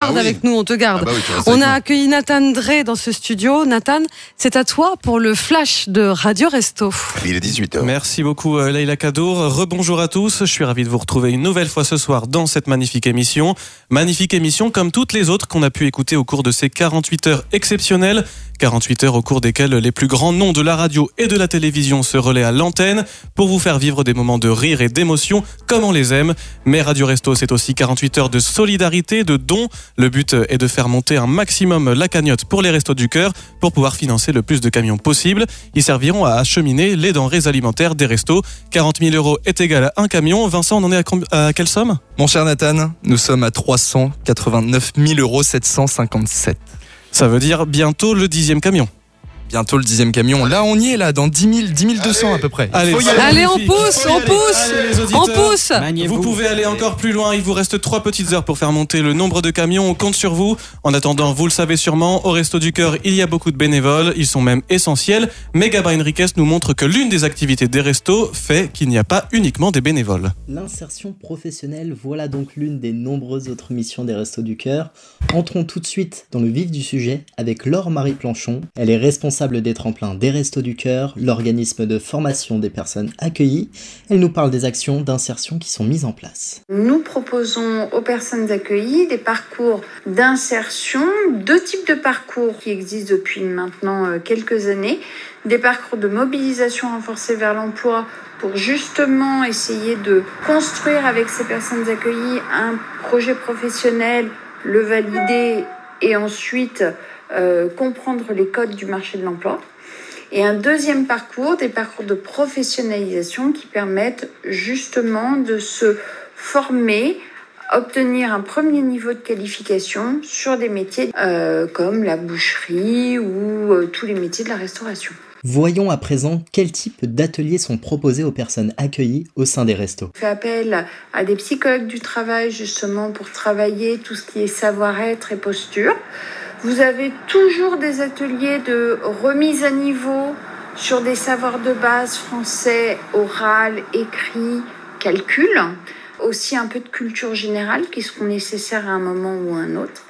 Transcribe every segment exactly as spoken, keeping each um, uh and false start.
garde ah oui. avec nous, on te garde. Ah bah oui, on a accueilli Nathan Drey dans ce studio. Nathan, c'est à toi pour le flash de Radio Resto. Il est dix-huit heures. Merci beaucoup Leïla Kadour. Rebonjour à tous. Je suis ravi de vous retrouver une nouvelle fois ce soir dans cette magnifique émission. Magnifique émission comme toutes les autres qu'on a pu écouter au cours de ces quarante-huit heures exceptionnelles. quarante-huit heures au cours desquelles les plus grands noms de la radio et de la télévision se relaient à l'antenne pour vous faire vivre des moments de rire et d'émotion comme on les aime. Mais Radio Resto, c'est aussi quarante-huit heures de solidarité, de dons. Le but est de faire monter un maximum la cagnotte pour les Restos du Cœur pour pouvoir financer le plus de camions possible. Ils serviront à acheminer les denrées alimentaires des restos. quarante mille euros est égal à un camion. Vincent, on en est à, comb- à quelle somme ? Mon cher Nathan, nous sommes à trois cent quatre-vingt-neuf mille euros sept cent cinquante-sept. Ça veut dire bientôt le dixième camion. Bientôt le dixième camion. Là, on y est, là, dans dix mille deux cents à peu près. Allez, allez on pousse, on pousse, on pousse. Vous pouvez aller encore plus loin. Il vous reste trois petites heures pour faire monter le nombre de camions. On compte sur vous. En attendant, vous le savez sûrement, au Resto du Cœur, il y a beaucoup de bénévoles. Ils sont même essentiels. Mais Gaba Henriquez nous montre que l'une des activités des restos fait qu'il n'y a pas uniquement des bénévoles. L'insertion professionnelle, voilà donc l'une des nombreuses autres missions des Restos du Cœur. Entrons tout de suite dans le vif du sujet avec Laure-Marie Planchon. Elle est responsable des tremplins des Restos du Cœur, l'organisme de formation des personnes accueillies. Elle nous parle des actions d'insertion qui sont mises en place. Nous proposons aux personnes accueillies des parcours d'insertion, deux types de parcours qui existent depuis maintenant quelques années. Des parcours de mobilisation renforcée vers l'emploi pour justement essayer de construire avec ces personnes accueillies un projet professionnel, le valider et ensuite Euh, comprendre les codes du marché de l'emploi. Et un deuxième parcours, des parcours de professionnalisation qui permettent justement de se former, obtenir un premier niveau de qualification sur des métiers euh, comme la boucherie ou euh, tous les métiers de la restauration. Voyons à présent quel type d'ateliers sont proposés aux personnes accueillies au sein des restos. On fait appel à des psychologues du travail justement pour travailler tout ce qui est savoir-être et posture. Vous avez toujours des ateliers de remise à niveau sur des savoirs de base français, oral, écrit, calcul. Aussi un peu de culture générale qui seront nécessaires à un moment ou à un autre.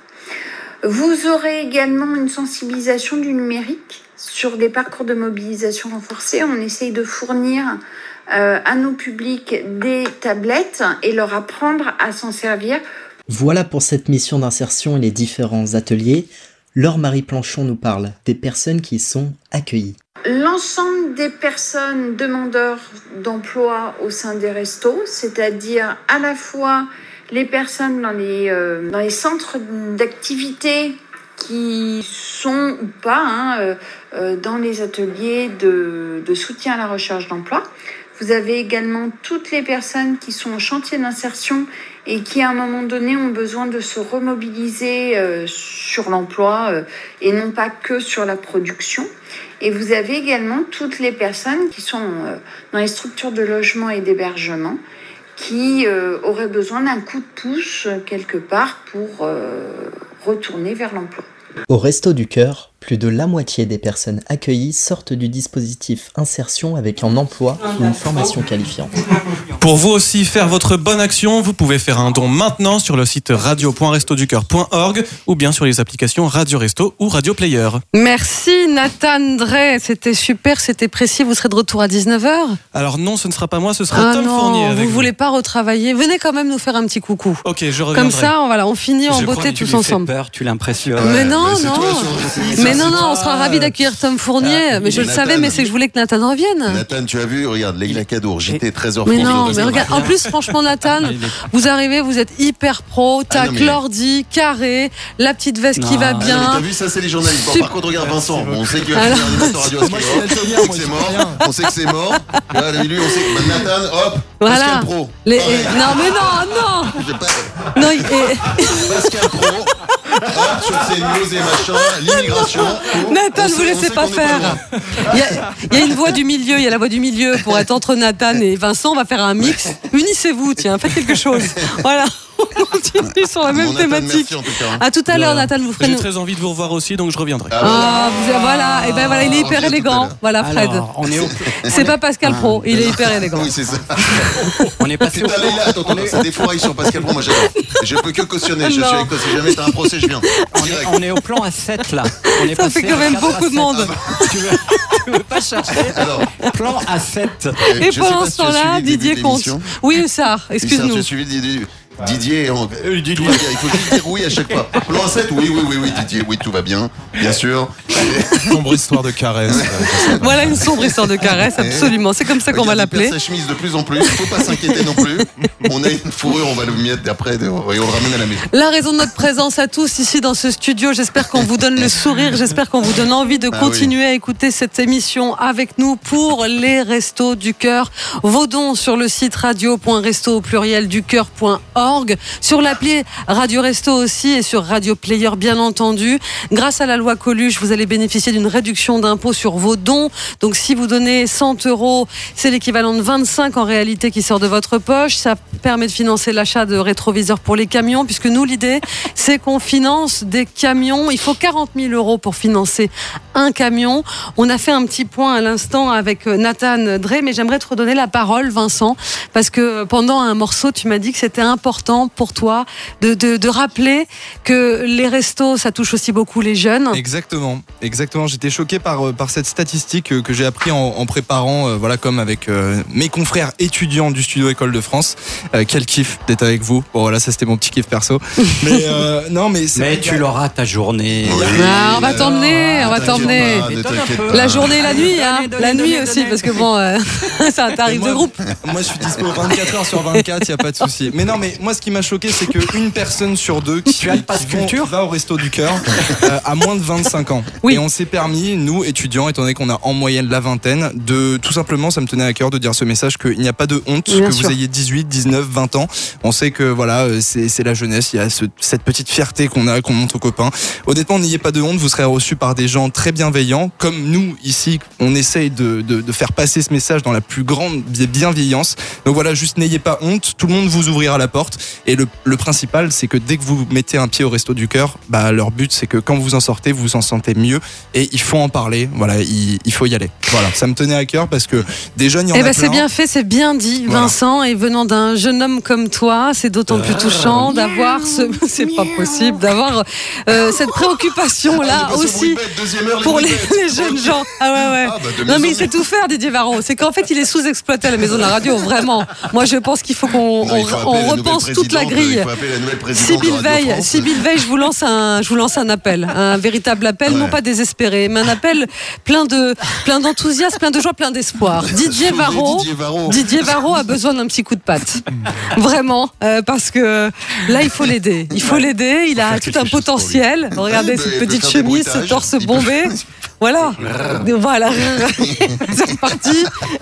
Vous aurez également une sensibilisation du numérique sur des parcours de mobilisation renforcée. On essaye de fournir euh, à nos publics des tablettes et leur apprendre à s'en servir. Voilà pour cette mission d'insertion et les différents ateliers. Laure-Marie Planchon nous parle des personnes qui y sont accueillies. L'ensemble des personnes demandeurs d'emploi au sein des restos, c'est-à-dire à la fois les personnes dans les, euh, dans les centres d'activité qui sont ou pas hein, euh, dans les ateliers de, de soutien à la recherche d'emploi. Vous avez également toutes les personnes qui sont en chantier d'insertion et qui, à un moment donné, ont besoin de se remobiliser euh, sur l'emploi euh, et non pas que sur la production. Et vous avez également toutes les personnes qui sont euh, dans les structures de logement et d'hébergement qui euh, auraient besoin d'un coup de pouce euh, quelque part pour euh, retourner vers l'emploi. Au Resto du Cœur, plus de la moitié des personnes accueillies sortent du dispositif insertion avec un emploi ou une formation qualifiante. Pour vous aussi faire votre bonne action, vous pouvez faire un don maintenant sur le site radio point resto du cœur point org ou bien sur les applications Radio Resto ou Radio Player. Merci Nathan Drey, c'était super, c'était précis. Vous serez de retour à dix-neuf heures ? Alors non, ce ne sera pas moi, ce sera ah Tom non, Fournier. Avec vous vous voulez pas retravailler ? Venez quand même nous faire un petit coucou. Ok, je reviendrai. Comme ça, on, voilà, on finit en je beauté tous ensemble. Tu peur, tu l'impressionnes. Mais non, mais non. toi, sur... Mais non, non, on sera ravis d'accueillir Tom Fournier. Ah, mais je le Nathan. savais, mais c'est que je voulais que Nathan revienne. Nathan, tu as vu, regarde, Leïla Kadour, j'étais treize heures. Mais non, mais regarde, en plus, franchement, Nathan, vous arrivez, vous êtes hyper pro, tac, Ah non, mais- l'ordi, carré, la petite veste qui Non. va Ah Ah non, mais bien. t'as vu, ça c'est les journalistes. Bon, Sup- par contre, regarde Vincent, bon, on sait qu'il va Alors- finir animateur radio, est-ce qu'il est mort, on sait que c'est mort, on sait que c'est mort. Là, lui, on sait que bah, Nathan, hop, Voilà. Pascal Pro. Les- Pareil. et- non, mais non, non, J'ai pas- non, et- Pascal Pro, hop, sur ses news et machin, l'immigration. Nathan, On ne vous sait- on laissez sait pas qu'on est faire. loin. Il y, a, il y a une voix du milieu, il y a la voix du milieu pour être entre Nathan et Vincent. On va faire un mix. Unissez-vous, tiens, faites quelque chose. Voilà. on continue sur la même Mon Nathan, thématique. merci en tout cas. À tout à De l'heure, rien. Nathan, vous ferez J'ai nous. très envie de vous revoir aussi, donc je reviendrai. Ah, Ah, vous avez- voilà, et ben voilà, il est on hyper revient tout à élégant. l'heure. Voilà, Fred. Alors, on est, au, C'est pas Pascal Pro, il est hyper élégant. Oui, c'est ça. on est passé au Putain, Leïla, attends, attends, c'est des fourrailles sur Pascal Pro, moi j'adore. Je peux que cautionner, je suis Non. avec toi. Si jamais t'as un procès, je viens. on est, Direct. on est au plan A sept là. On est Ça passé fait quand à même quatre à beaucoup de sept. monde. Tu veux, tu veux pas chercher Alors, plan A sept. euh, Et je sais pendant pas ce si tu as temps-là, suivi le début Didier de compte. l'émission. Oui, Hussard, Hussard, excuse-nous. tu as suivi Didier. Didier, on- euh, tout va bien. Il faut juste dire oui à chaque fois. Plan sept, oui, oui, oui, oui, Didier, oui, tout va bien, bien sûr. Sombre histoire de caresse. Voilà une sombre histoire de caresse, absolument. C'est comme ça qu'on va Regarde, il l'appeler. perd sa chemise de plus en plus. Faut pas s'inquiéter non plus. On a une fourrure, on va le mettre d'après et on le ramène à la maison. La raison de notre présence à tous ici dans ce studio, j'espère qu'on vous donne le sourire, j'espère qu'on vous donne envie de Ah continuer à écouter cette émission avec nous pour les Restos du Cœur. Vos dons sur le site radio point resto au pluriel du cœur point org, sur l'appli Radio Resto aussi et sur Radio Player bien entendu. Grâce à la loi Coluche, vous allez bénéficier d'une réduction d'impôt sur vos dons. Donc si vous donnez cent euros, c'est l'équivalent de vingt-cinq en réalité qui sort de votre poche. Ça permet de financer l'achat de rétroviseurs pour les camions, puisque nous, l'idée, c'est qu'on finance des camions. Il faut quarante mille euros pour financer un camion. On a fait un petit point à l'instant avec Nathan Drey, mais j'aimerais te redonner la parole, Vincent, parce que pendant un morceau, tu m'as dit que c'était important pour toi de, de, de rappeler que les restos, ça touche aussi beaucoup les jeunes. Exactement, exactement. J'étais choqué par, euh, par cette statistique euh, que j'ai appris en, en préparant, euh, voilà, comme avec euh, mes confrères étudiants du studio École de France. Euh, quel kiff d'être avec vous. Bon voilà, ça c'était mon petit kiff perso. Mais euh, non, mais c'est Mais vrai tu que- l'auras ta journée. Oui. Ah, on va t'emmener, on va T'inquiète t'emmener. pas, ne t'inquiète pas. La journée et la nuit, hein. donnez, La donnez, nuit donnez, aussi, donnez. parce que bon, euh, c'est un tarif moi, de groupe. Moi, je suis dispo vingt-quatre heures sur vingt-quatre, il n'y a pas de souci. Mais non, mais moi, ce qui m'a choqué, c'est qu'une personne sur deux qui, Tu as le pass qui vont- culture va au Resto du Cœur euh, a moins de vingt-cinq ans. Oui. Et on s'est permis, nous, étudiants, étant donné qu'on a en moyenne la vingtaine, de tout simplement, ça me tenait à cœur de dire ce message qu'il n'y a pas de honte, Bien que sûr. vous ayez dix-huit, dix-neuf, vingt ans. On sait que voilà, euh, c'est c'est la jeunesse, il y a ce- cette petite fierté qu'on a, qu'on montre aux copains. Honnêtement, n'ayez pas de honte, vous serez reçus par des gens très bienveillants, comme nous ici, on essaye de, de, de faire passer ce message dans la plus grande bi- bienveillance. Donc voilà, juste n'ayez pas honte, tout le monde vous ouvrira la porte. Et le, le principal, c'est que dès que vous mettez un pied au Resto du Cœur, bah, leur but, c'est que quand vous en sortez, vous vous en sentez mieux. Et il faut en parler, voilà, il, il faut y aller. Voilà, ça me tenait à cœur parce que des jeunes, il y en Eh a ben c'est plein. bien fait, c'est bien dit, Voilà. Vincent. Et venant d'un jeune homme comme toi, c'est d'autant plus touchant d'avoir ce. C'est pas possible d'avoir euh, cette préoccupation là Ah, on est passé au bruit aussi de bête, deuxième heure, pour les, bruits de bête. les jeunes gens. Ah ouais ouais. Ah, bah, de Non maison. mais il sait tout faire, Didier Varro. C'est qu'en fait il est sous-exploité à la maison de la radio. Vraiment. Moi je pense qu'il faut qu'on Non, il faut on, appeler on la nouvelle repense toute la présidente, grille. Il faut appeler la nouvelle présidente Sybille de Radio Veil, France. Sybille Veil, je vous lance un, je vous lance un appel, un véritable appel, Ouais. non pas désespéré, mais un appel plein de, plein d'enthousiasme, plein de joie, plein d'espoir. Didier Sauver Varro, Didier Varro. Didier Varro a besoin d'un petit coup de patte, vraiment, euh, parce que là il faut l'aider, il faut l'aider. Il a faire tout quelque un chose pour potentiel. Regardez Ouais, cette bah, il peut petite faire des chemise, ce bruitages. torse Il peut- bombé. Voilà, voilà, c'est reparti.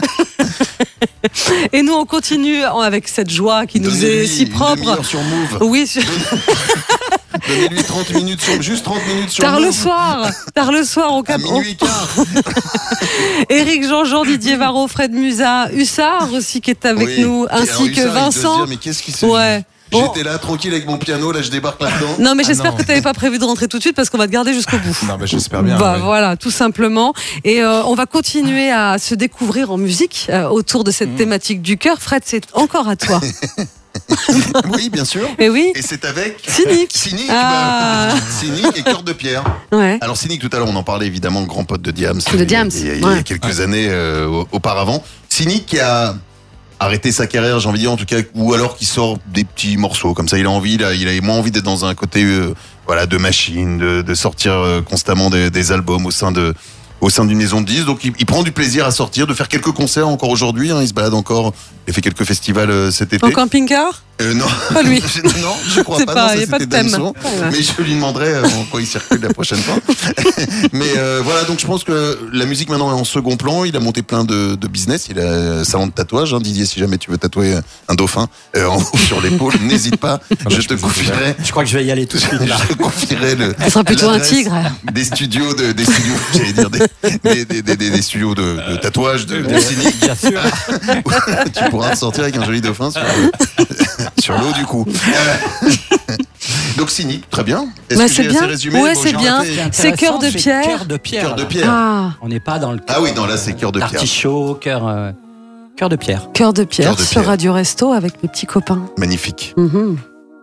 Et nous on continue avec cette joie qui nous Donnez-lui est si une propre. demi-heure sur Move. Oui, sur- Donnez-lui trente minutes sur, juste trente minutes sur tard le Move. soir, tard le soir au À cap. minuit et quart. Éric Jean-Jean, Didier Varro, Fred Musa, Hussard aussi qui est avec Oui. nous, Et alors, ainsi que Hussard, il doit se Vincent. dire, mais qu'est-ce qui se Ouais. Bon. J'étais là tranquille avec mon piano, là je débarque là-dedans. Non mais Ah j'espère non. que tu n'avais pas prévu de rentrer tout de suite parce qu'on va te garder jusqu'au bout. Non, bah, j'espère bien. Bah ouais. voilà, tout simplement. Et euh, on va continuer à se découvrir en musique euh, autour de cette thématique du cœur. Fred, c'est encore à toi. Oui, bien sûr. Et oui, Et c'est avec Cynic. Cynic, Ah. bah, Cynic et Cœur de Pierre. ouais. Alors Cynic, tout à l'heure, on en parlait évidemment, grand pote de Diams. De Diams, Il y a, il y a ouais. quelques années euh, au- auparavant. Cynic qui a arrêté sa carrière, j'ai envie de dire, en tout cas, ou alors qui sort des petits morceaux comme ça. Il a envie, il a, il a moins envie d'être dans un côté, euh, voilà, de machine, de, de sortir euh, constamment des, des albums au sein de, au sein d'une maison de disques. Donc il, il prend du plaisir à sortir, de faire quelques concerts encore aujourd'hui. Hein, il se balade encore. Il a fait quelques festivals euh, cet été. Au camping-car. Euh, non. Pas lui. Non, je crois C'est pas. pas- non, ça, y a pas de c'était thème. Damso. Ouais. Mais je lui demanderai euh, en quoi il circule la prochaine fois. Mais euh, voilà, donc je pense que la musique maintenant est en second plan. Il a monté plein de, de business. Il a un salon de tatouage. Hein. Didier, si jamais tu veux tatouer un dauphin euh, en haut sur l'épaule, n'hésite pas. je te confierai. Je crois que je vais y aller tout de suite là. Je te confierai le. Ça sera plutôt un l'adresse tigre. Des studios de, des studios, j'allais dire des, des, des, des, des- des studios de, de tatouage, de, de cynique. Bien sûr. Tu pourras ressortir avec un joli dauphin sur, Sur l'eau, du coup. Euh, Donc, cynique, très bien. Est-ce Bah, que c'est j'ai bien. assez résumé? Ouais, Bon, c'est j'ai bien. raté. C'est cœur de Intéressant, pierre. Cœur de pierre. Cœur de pierre. Ah, On n'est pas dans le Ah oui, non, là, c'est cœur de pierre. artichaut, cœur, euh, cœur de pierre. cœur de pierre Cœur de sur pierre. Radio Resto avec mes petits copains. Magnifique. Mhm.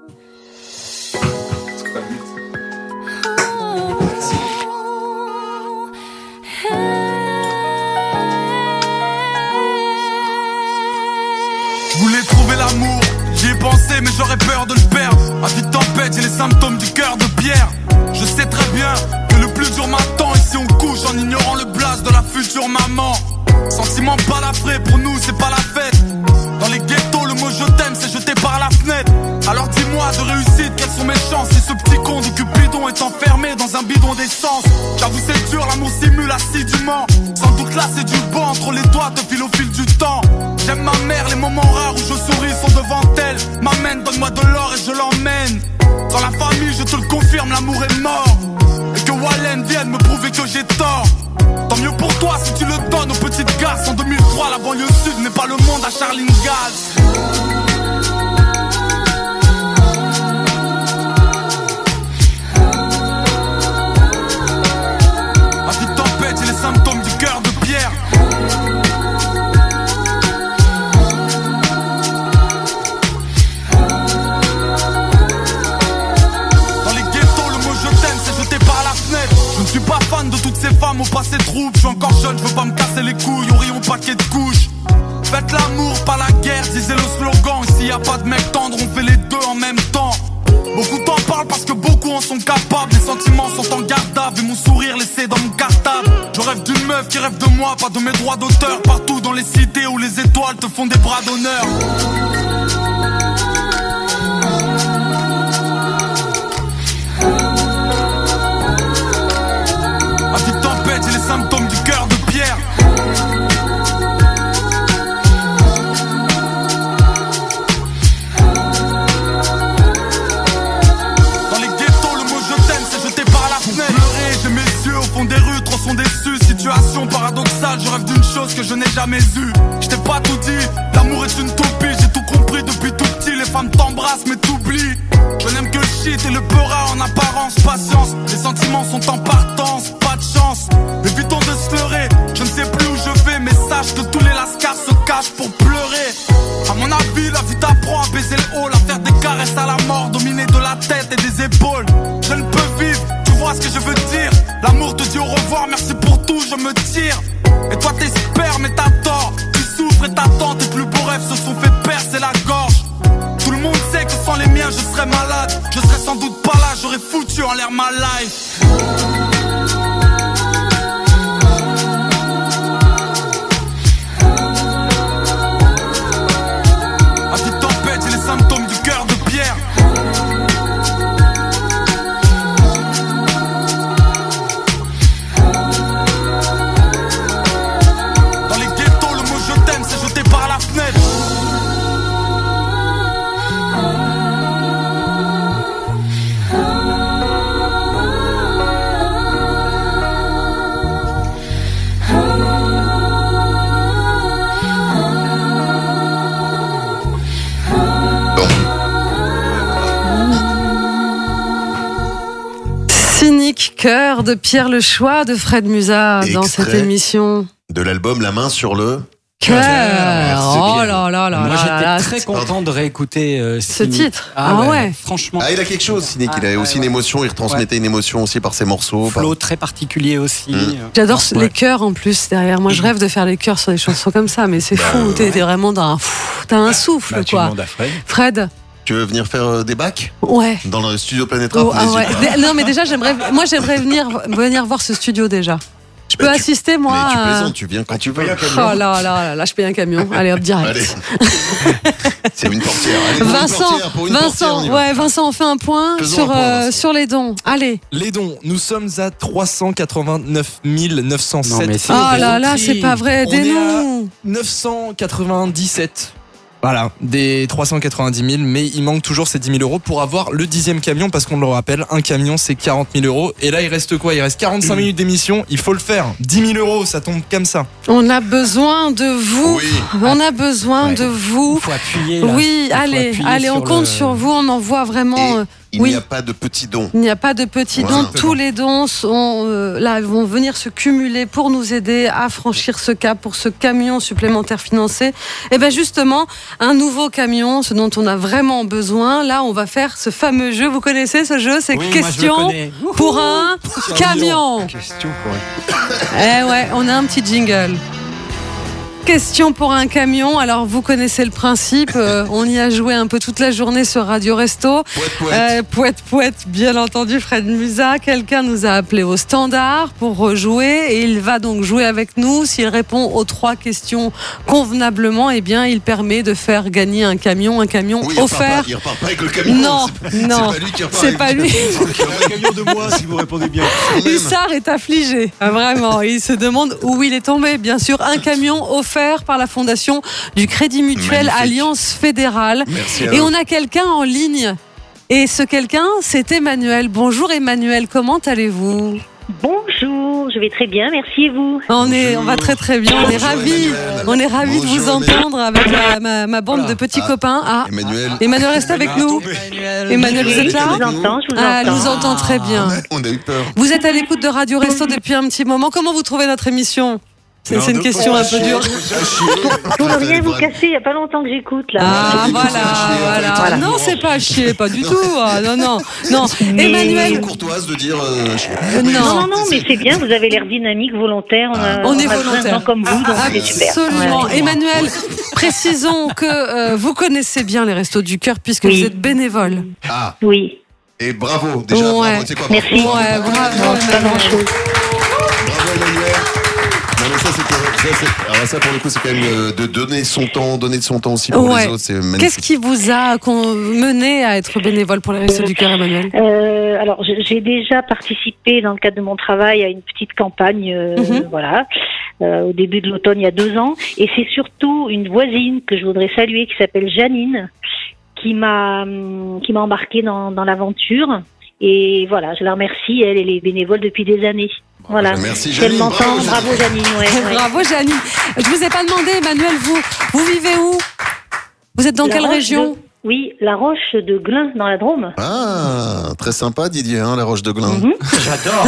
Je voulais trouver l'amour, j'y ai pensé mais j'aurais peur de le perdre. À vie de tempête, j'ai les symptômes du cœur de pierre. Je sais très bien que le plus dur m'attend ici on couche en ignorant le blaze de la future maman. Sentiment balafré, pour nous c'est pas la fête. Dans les ghettos le mot je t'aime c'est jeté par la fenêtre. Alors dis-moi de réussite quelles sont mes chances si ce petit con de Cupidon est enfermé dans un bidon d'essence. J'avoue c'est dur, l'amour simule assidûment. Sans doute là c'est du banc, entre les doigts te file au fil du temps. J'aime ma mère, les moments rares où je souris sont devant elle. M'amène, donne-moi de l'or et je l'emmène. Dans la famille je te le confirme, l'amour est mort. Et que Wallen vienne me prouver que j'ai tort. Tant mieux pour toi si tu le donnes aux petites garces. En deux mille trois la banlieue sud n'est pas le monde à Charline Gaz. À vie de tempête j'ai les symptômes du cœur de pierre. Dans les ghettos le mot je t'aime c'est jeté par la fenêtre. Je ne suis pas fan de toutes ces femmes au passé trouble. Je suis encore jeune, je veux pas me casser les couilles au rayon paquet de couches. Faites l'amour, pas la guerre, disait le slogan. Ici y a pas de mec tendre, on fait les deux en même temps. Beaucoup t'en parlent parce que beaucoup en sont capables. Les sentiments sont en garde-à-vue et mon sourire laissé dans mon cartable. Je rêve d'une meuf qui rêve de moi, pas de mes droits d'auteur. Partout dans les cités où les étoiles te font des bras d'honneur. À vie de tempête j'ai les symptômes du cœur de pierre. Dans les ghettos le mot je t'aime c'est jeté par la fenêtre. Pleurer, j'ai mes yeux au fond des rues, trop sont déçus. Situation paradoxale, je rêve d'une chose que je n'ai jamais eue. Je t'ai pas tout dit, l'amour est une toupie. J'ai tout compris depuis tout petit, les femmes t'embrassent mais t'oublient. Je n'aime que le shit et le peura en apparence. Patience, les sentiments sont en partance, pas de chance. Évitons de se leurrer, je ne sais plus où je vais. Mais sache que tous les lascars se cachent pour pleurer. À mon avis, la vie t'apprend à baiser le haut, à faire des caresses à la mort, dominer de la tête et des épaules. Je ne peux vivre, tu vois ce que je veux dire. L'amour te dit au revoir, merci pour tout, je me tire. Et toi t'espères mais t'as tort. Tu souffres et t'attends, tes plus beaux rêves se sont fait percer la gorge. Tout le monde sait que sans les miens je serais malade. Je serais sans doute pas là, j'aurais foutu en l'air ma life. À vie de tempête j'ai les symptômes du cœur de pierre. Dans les ghettos le mot je t'aime c'est jeté par la fenêtre. Cynique, cœur de Pierre, le choix de Fred Musa dans Extrait cette émission. De l'album La main sur le... Cœur. Merci, Oh Pierre. là là là Moi là j'étais là. très content de réécouter euh, Ce Cynique. titre. Ah ouais. Franchement, Ah, il a quelque chose, Cynique. Il Ah, avait ouais, aussi une ouais. émotion. Il retransmettait une émotion aussi par ses morceaux. par- flow très particulier aussi. Mm. Euh, J'adore ouais. les chœurs en plus derrière. Moi, je rêve de faire les chœurs sur des chansons comme ça, mais c'est fou. T'es t'es vraiment dans un fou. T'as un souffle, Bah, tu quoi. demandes à Fred. Fred. Tu veux venir faire euh, des bacs Ouais. dans le studio Planète Rap? Oh, ah N'hésite ouais. pas. Dé- Non, mais déjà, j'aimerais. Moi, j'aimerais venir venir voir ce studio déjà. Je peux Bah, tu- assister, moi. Mais tu à- plaisantes, tu viens quand tu veux. Oh là là là là, je paye un camion. Allez, hop, direct. Allez. C'est une portière. Allez, pour une Vincent, portière, pour une portière, Vincent, on y va. ouais, Vincent, on fait un point Faisons sur un point, euh, Vincent. sur les dons. Allez. Les dons, nous sommes à trois cent quatre-vingt-neuf mille neuf cent sept. Non, mais c'est Oh là là, écrit. c'est pas vrai. On est Aidez-nous. neuf cent quatre-vingt-dix-sept. Voilà, des trois cent quatre-vingt-dix mille, mais il manque toujours ces dix mille euros pour avoir le dixième camion, parce qu'on le rappelle, un camion c'est quarante mille euros. Et là, il reste quoi? Il reste quarante-cinq minutes d'émission, il faut le faire. dix mille euros, ça tombe comme ça. On a besoin de vous. Oui. On a besoin Ouais. de vous. Il faut appuyer. Là. Oui, Il faut allez, appuyer allez, on sur compte le- sur vous. On envoie vraiment. Et euh, il oui. n'y a pas de petits dons. Il n'y a pas de petits Voilà. dons. Tous les dons sont, euh, là, vont venir se cumuler pour nous aider à franchir ce cap, pour ce camion supplémentaire financé. Et bien justement, un nouveau camion, ce dont on a vraiment besoin. Là, on va faire ce fameux jeu. Vous connaissez ce jeu? C'est Oui, moi, je le question connais. pour un camion. Question pour Eh ouais, on a un petit jingle. Question pour un camion. Alors, vous connaissez le principe. euh, on y a joué un peu toute la journée sur Radio Resto. Poète, poète. Euh, Pouette, pouette, bien entendu, Fred Musa. Quelqu'un nous a appelé au standard pour rejouer et il va donc jouer avec nous. S'il répond aux trois questions convenablement, eh bien, il permet de faire gagner un camion, un camion Oui, il repart offert. pas, il repart pas avec le camion. Non, c'est pas, non, c'est pas lui qui repart c'est avec pas le lui. camion. un camion de moi si vous répondez bien. Quand même. Issar est affligé, ah, vraiment. Il se demande où il est tombé. Bien sûr, un camion offert par la Fondation du Crédit Mutuel Magnifique. Alliance Fédérale. Merci à Et vous. on a quelqu'un en ligne. Et ce quelqu'un, c'est Emmanuel. Bonjour Emmanuel, comment allez-vous? Bonjour, je vais très bien, merci et vous. On est, on va très très bien. On est Bonjour, ravis. Emmanuel. On est ravis de vous Bonjour, Emmanuel. entendre avec la- ma, ma bande de petits Ah, copains. Ah, Emmanuel. Emmanuel reste avec nous. Emmanuel, vous Oui, êtes je là? vous entends, je vous Ah, elle entends. nous entend très bien. On a eu peur. Vous êtes à l'écoute de Radio Resto depuis un petit moment. Comment vous trouvez notre émission? C'est c'est une question un peu dure. Pour ne rien vous casser, il n'y a pas longtemps que j'écoute là. Ah, voilà, voilà. Voilà. Non, c'est pas à chier, pas du Non. tout. Ah, non, non, non. Mais- Emmanuel, courtoise de dire. euh, chier. Euh, non. Non, non, non, mais c'est bien, vous avez l'air dynamique, volontaire. On, a, On est a besoin de volontaire. gens comme vous, donc c'est super. Absolument. Ouais. Emmanuel, précisons que euh, vous connaissez bien les Restos du Cœur puisque Oui. vous êtes bénévole. Ah, Oui, et bravo. Déjà, Ouais. bravo. C'est quoi? merci. Ouais, Bravo, bravo, Non, c'est pas Emmanuel. grand-chose. Bravo, Emmanuel. Non, mais ça, c'était. Ça, c'est- alors, ça, pour le coup, c'est quand même euh, de donner son temps, donner de son temps aussi pour Ouais. les autres. C'est magnifique. Qu'est-ce qui vous a con- mené à être bénévole pour les Restos du Cœur, Emmanuel? Euh, alors, j'ai j'ai déjà participé dans le cadre de mon travail à une petite campagne, euh, Mhm. voilà, euh, au début de l'automne il y a deux ans. Et c'est surtout une voisine que je voudrais saluer qui s'appelle Janine, qui m'a hum, qui m'a embarquée dans, dans l'aventure. Et voilà, je la remercie. Elle, elle est bénévole depuis des années. Voilà. Merci, Si elle Janine. m'entend, Bravo, bravo Janine. Ouais, ouais. Bravo, Janine. Je vous ai pas demandé, Emmanuel, vous, vous vivez où? Vous êtes dans La quelle Roche région? de- Oui, la Roche de Glun dans la Drôme. Ah, très sympa, Didier, hein, la Roche de Glin. Mhm. J'adore.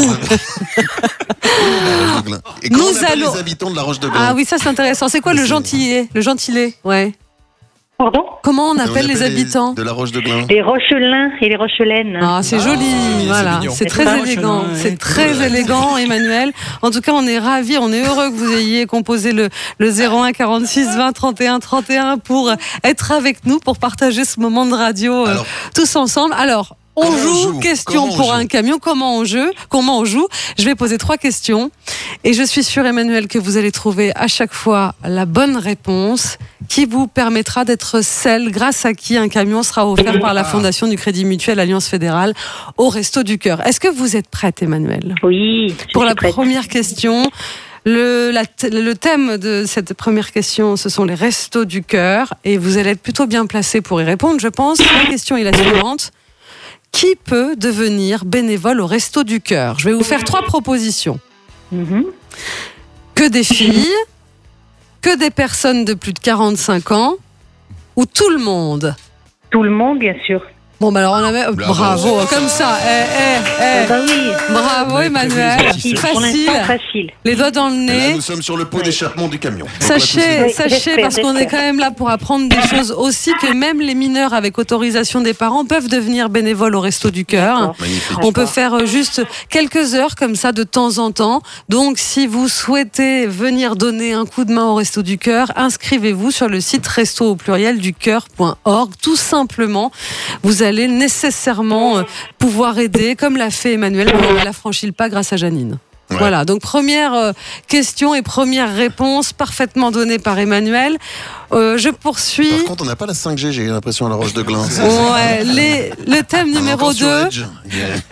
La Roche de Glin. Et comment Nous on appelle allons- les habitants de la Roche de Glin? Ah oui, ça c'est intéressant. C'est quoi le C'est- gentilé? Le gentilé, ouais. Pardon? Comment on Et appelle les habitants? De la Roche de Glin. Les Rochelins et les Rochelaines. Ah, c'est joli, c'est voilà. mignon. C'est C'est très pas élégant. Rochelin, C'est ouais. très élégant, Emmanuel. En tout cas, on est ravis, on est heureux que vous ayez composé le, le zéro un quarante-six vingt trente et un trente et un pour être avec nous, pour partager ce moment de radio euh, Alors, tous ensemble. Alors, on Comment on joue, joue question Comment on pour joue un camion, comment on joue, comment on joue. Je vais poser trois questions et je suis sûre, Emmanuel, que vous allez trouver à chaque fois la bonne réponse qui vous permettra d'être celle grâce à qui un camion sera offert par la Fondation du Crédit Mutuel Alliance Fédérale au Resto du Cœur. Est-ce que vous êtes prête, Emmanuel? Oui, je Pour suis la prête. première question, le, la t- le thème de cette première question, ce sont les Restos du Cœur et vous allez être plutôt bien placé pour y répondre, je pense. La question est la suivante. Qui peut devenir bénévole au Resto du Cœur? Je vais vous faire trois propositions. Mhm. Que des filles, que des personnes de plus de quarante-cinq ans ou tout le monde? Tout le monde, bien sûr. Bon, bah alors on avait. Bravo. Bravo, comme ça. Eh, eh, Ah eh. bah oui. Bravo, Emmanuel. Facile. Pour Facile. l'instant, facile. Les doigts dans le et là, nez. nous sommes sur le pot d'échappement du camion. Donc, Sachez, Oui, sachez, j'espère, parce qu'on est j'espère. quand même là pour apprendre des choses aussi, que même les mineurs avec autorisation des parents peuvent devenir bénévoles au Resto du Cœur. D'accord. Magnifique. On peut faire euh, juste quelques heures comme ça de temps en temps. Donc, si vous souhaitez venir donner un coup de main au Resto du Cœur, inscrivez-vous sur le site resto au pluriel du cœur point org. Tout simplement, vous allez nécessairement euh, pouvoir aider, comme l'a fait Emmanuel, quand elle a franchi le pas grâce à Janine. Ouais. Voilà, donc première euh, question et première réponse parfaitement donnée par Emmanuel. Euh, je poursuis. Par contre, on n'a pas la cinq G, j'ai l'impression, à la Roche de Glin. Ouais, les, le thème numéro Encore sur deux. Edge. Il y a-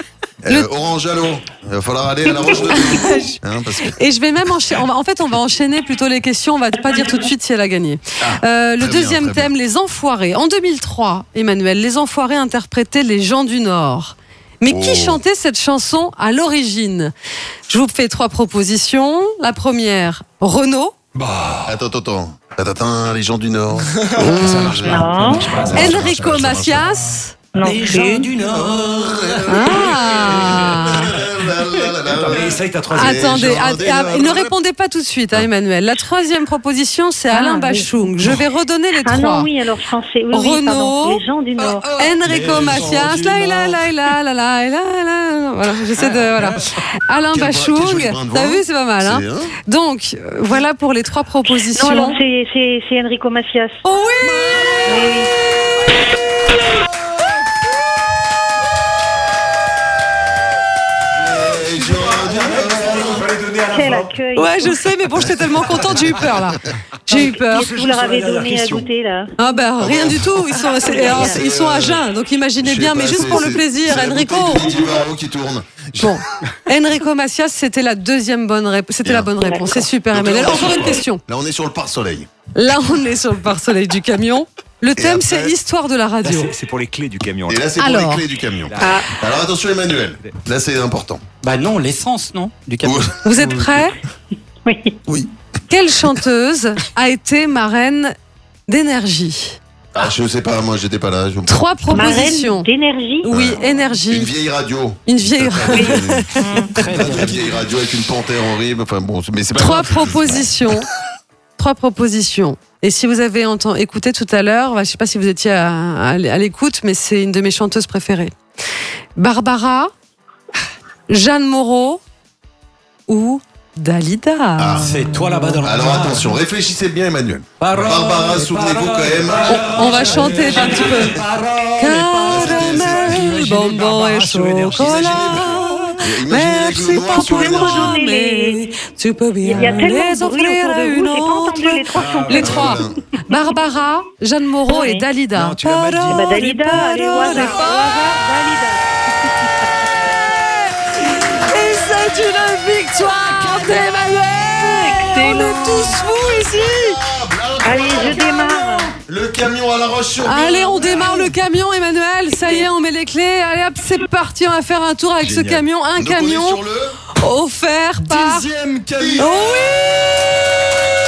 Euh, Orange, allô. Il va falloir aller à la Roche de hein, parce que... Et je vais même enchaîner. On va, en fait, on va enchaîner plutôt les questions. On va pas dire tout de suite si elle a gagné. Ah, euh, le très deuxième bien, très thème, bien. les Enfoirés. En deux mille trois, Emmanuel, les Enfoirés interprétaient Les gens du Nord. Mais Oh. qui chantait cette chanson à l'origine? Je vous fais trois propositions. La première, Renaud. Attends, attends, attends. Attends, attends, les gens du Nord. Non. Enrico Macias. Non Les plus. gens du Nord. Ah. Mais essaye ta troisième. Attendez, gens att- du ah, Nord. ne répondez pas tout de suite, hein, Emmanuel. La troisième proposition, c'est Ah, Alain oui. Bachung. Je vais redonner les Ah trois. non, oui, alors je pensais. Oui, oui, Renaud. pardon. Les gens du Nord. Enrico Macias, du là, là, Nord. là, là, là, là, là, là, voilà, j'essaie de, voilà. Alain Quel bras- quel Bachung, joli brin de t'as voix. vu, c'est pas mal, hein. C'est, hein Donc, euh, voilà pour les trois Non, propositions. alors c'est, c'est, c'est Enrico Macias. Oh oui! Oui, oui. Les gens du Nord. Fallait donner à la Quel fin. accueil. Ouais, je sais, mais bon, j'étais tellement contente, j'ai eu peur, là. J'ai eu peur. Qu'est-ce que vous leur avez sur la donné à question. goûter, là? Ah ben, rien du tout, ils sont, c'est- alors, ils sont à jeun, donc imaginez Je sais bien, pas, mais juste c'est- pour le c'est- plaisir, c'est la Enrico. bouteille de Divaro qui tourne. Bon, Enrico Macias, c'était la deuxième bonne réponse. C'était Bien. la bonne réponse. C'est super, Donc, Emmanuel. là, on est Encore sur- une question. Là, on est sur le pare-soleil. Là, on est sur le pare-soleil du camion. Le thème, après- c'est histoire de la Là, radio. c'est- c'est pour les clés du camion. Et là. là, c'est pour Alors. les clés du camion. Ah, Alors attention, Emmanuel. Là, c'est important. Bah non, l'essence, non? Du camion. Vous êtes prêts? oui. Oui. Quelle chanteuse a été marraine d'énergie? Ah, je sais pas, moi, j'étais pas là. Je... Trois Marraine propositions. d'énergie. Oui, Ouais. énergie. Une vieille radio. Une vieille. Très Une bien. vieille radio avec une panthère horrible. Enfin bon, mais c'est pas Trois grave. propositions. Trois propositions. Et si vous avez entendu, écouté tout à l'heure, bah, je sais pas si vous étiez à, à, à l'écoute, mais c'est une de mes chanteuses préférées. Barbara, Jeanne Moreau ou Dalida. Ah. C'est toi là-bas dans le Alors noir. attention, réfléchissez bien, Emmanuel. Parole, Barbara, souvenez-vous quand même. On va chanter un petit peu. Caramel, bonbon et chocolat. Imaginez Merci avec le noir pour sur tout le me noir. redonner donner. Tu peux bien Il y a tellement les de bruit offrir autour à de une vous, j'ai pas entendu les trois autre. chanteurs. Les trois. Barbara, Jeanne Moreau et Oui. Dalida. Non, tu l'as mal dit. Eh ben, Dalida, allez, au hasard, au hasard, Dalida. Et c'est une victoire d'Emmanuel. On est tous fous ici. Allez, je démarre. Le camion à la roche sur Allez, on démarre le camion, Emmanuel. Ça y est, on met les clés. Allez hop, c'est parti. On va faire un tour avec ce Génial. camion. Un Donc, on est camion sur le offert par... Dixième camion. Oh oui.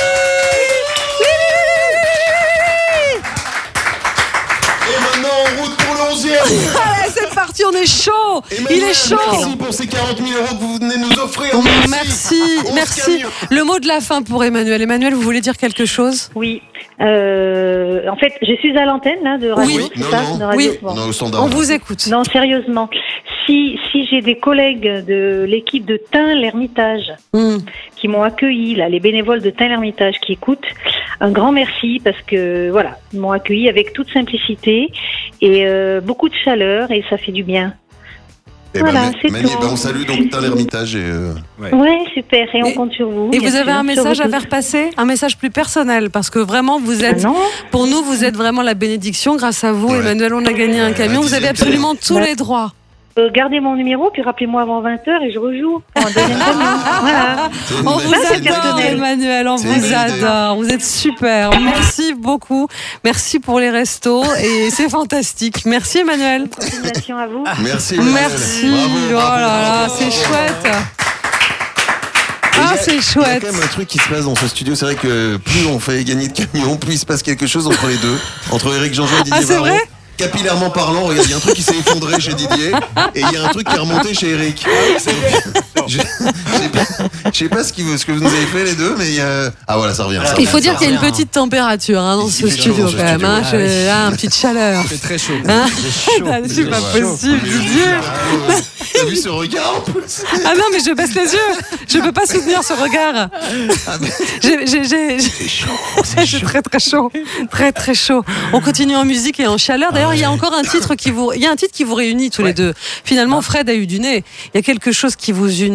Et maintenant, en route pour le onzième. Allez, c'est parti, on est chaud. Il est chaud. Merci pour ces quarante mille euros que vous venez nous offrir. Merci, onze merci. camions. Le mot de la fin pour Emmanuel. Emmanuel, vous voulez dire quelque chose? Oui. Euh, en fait, je suis à l'antenne là de radio, Oui. c'est Non, ça, non. de radio. Oui. Bon. On est au standard. On vous écoute. Non, sérieusement. Si si j'ai des collègues de l'équipe de Tain l'Ermitage Hmm. qui m'ont accueilli, là, les bénévoles de Tain l'Ermitage qui écoutent, un grand merci parce que voilà, ils m'ont accueilli avec toute simplicité et euh, beaucoup de chaleur et ça fait du bien. Eh ben, Voilà, Ma- c'est Mani, tout. ben, on salue donc Tain l'Ermitage et euh, Ouais, super. Et on Et- compte sur vous. Et bien vous avez sûr, un sur message vous à tous. faire passer? Un message plus personnel? Parce que vraiment, vous Ah êtes, non. pour nous, vous êtes vraiment la bénédiction. Grâce à vous, Ouais. Emmanuel, on a gagné un camion. Vous avez dixième absolument tous Ouais. les droits. Euh, gardez mon numéro, puis rappelez-moi avant vingt heures et je rejoue pour un deuxième camion. Voilà. c'est une On belle- vous c'est adore, personnel. Emmanuel. On C'est une vous belle idée. adore. Vous êtes super. Merci beaucoup. Merci pour les restos. Et c'est fantastique. Merci, Emmanuel. Continuation à vous. Merci. Emmanuel. Merci. Bravo, Oh bravo, là là, bravo, c'est bravo. chouette. Et il y Ah, a- c'est Il y a chouette. quand même un truc qui se passe dans ce studio. C'est vrai que plus on fait gagner de camions, plus il se passe quelque chose entre les deux. Entre Eric Jean-Jean et Didier Ah, c'est Varro. vrai Capillairement parlant, regarde, il y a un truc qui s'est effondré chez Didier et il y a un truc qui est remonté chez Eric. Je je sais pas, je sais pas ce, qui, ce que vous nous avez fait les deux, mais il y a... Ah voilà, ça revient. ça Il revient, faut ça dire qu'il y a une revient. petite température hein, dans Il ce fait chaud studio dans ce quand même. studio. Hein, Ah, je- ouais. ah, une petite chaleur. Il fait très chaud. Hein C'est chaud. Ah, c'est pas Ouais. possible, Mais Didier. euh, T'as vu ce regard en plus? Ah non, mais je baisse les yeux. Je peux pas soutenir ce regard. Ah, mais- J'ai, j'ai, j'ai- C'est chaud. C'est très très chaud, très très chaud. On continue en musique et en chaleur. D'ailleurs, il y a encore un titre qui vous, il y a un titre qui vous réunit tous les deux. Finalement, Fred a eu du nez. Il y a quelque chose qui vous unit.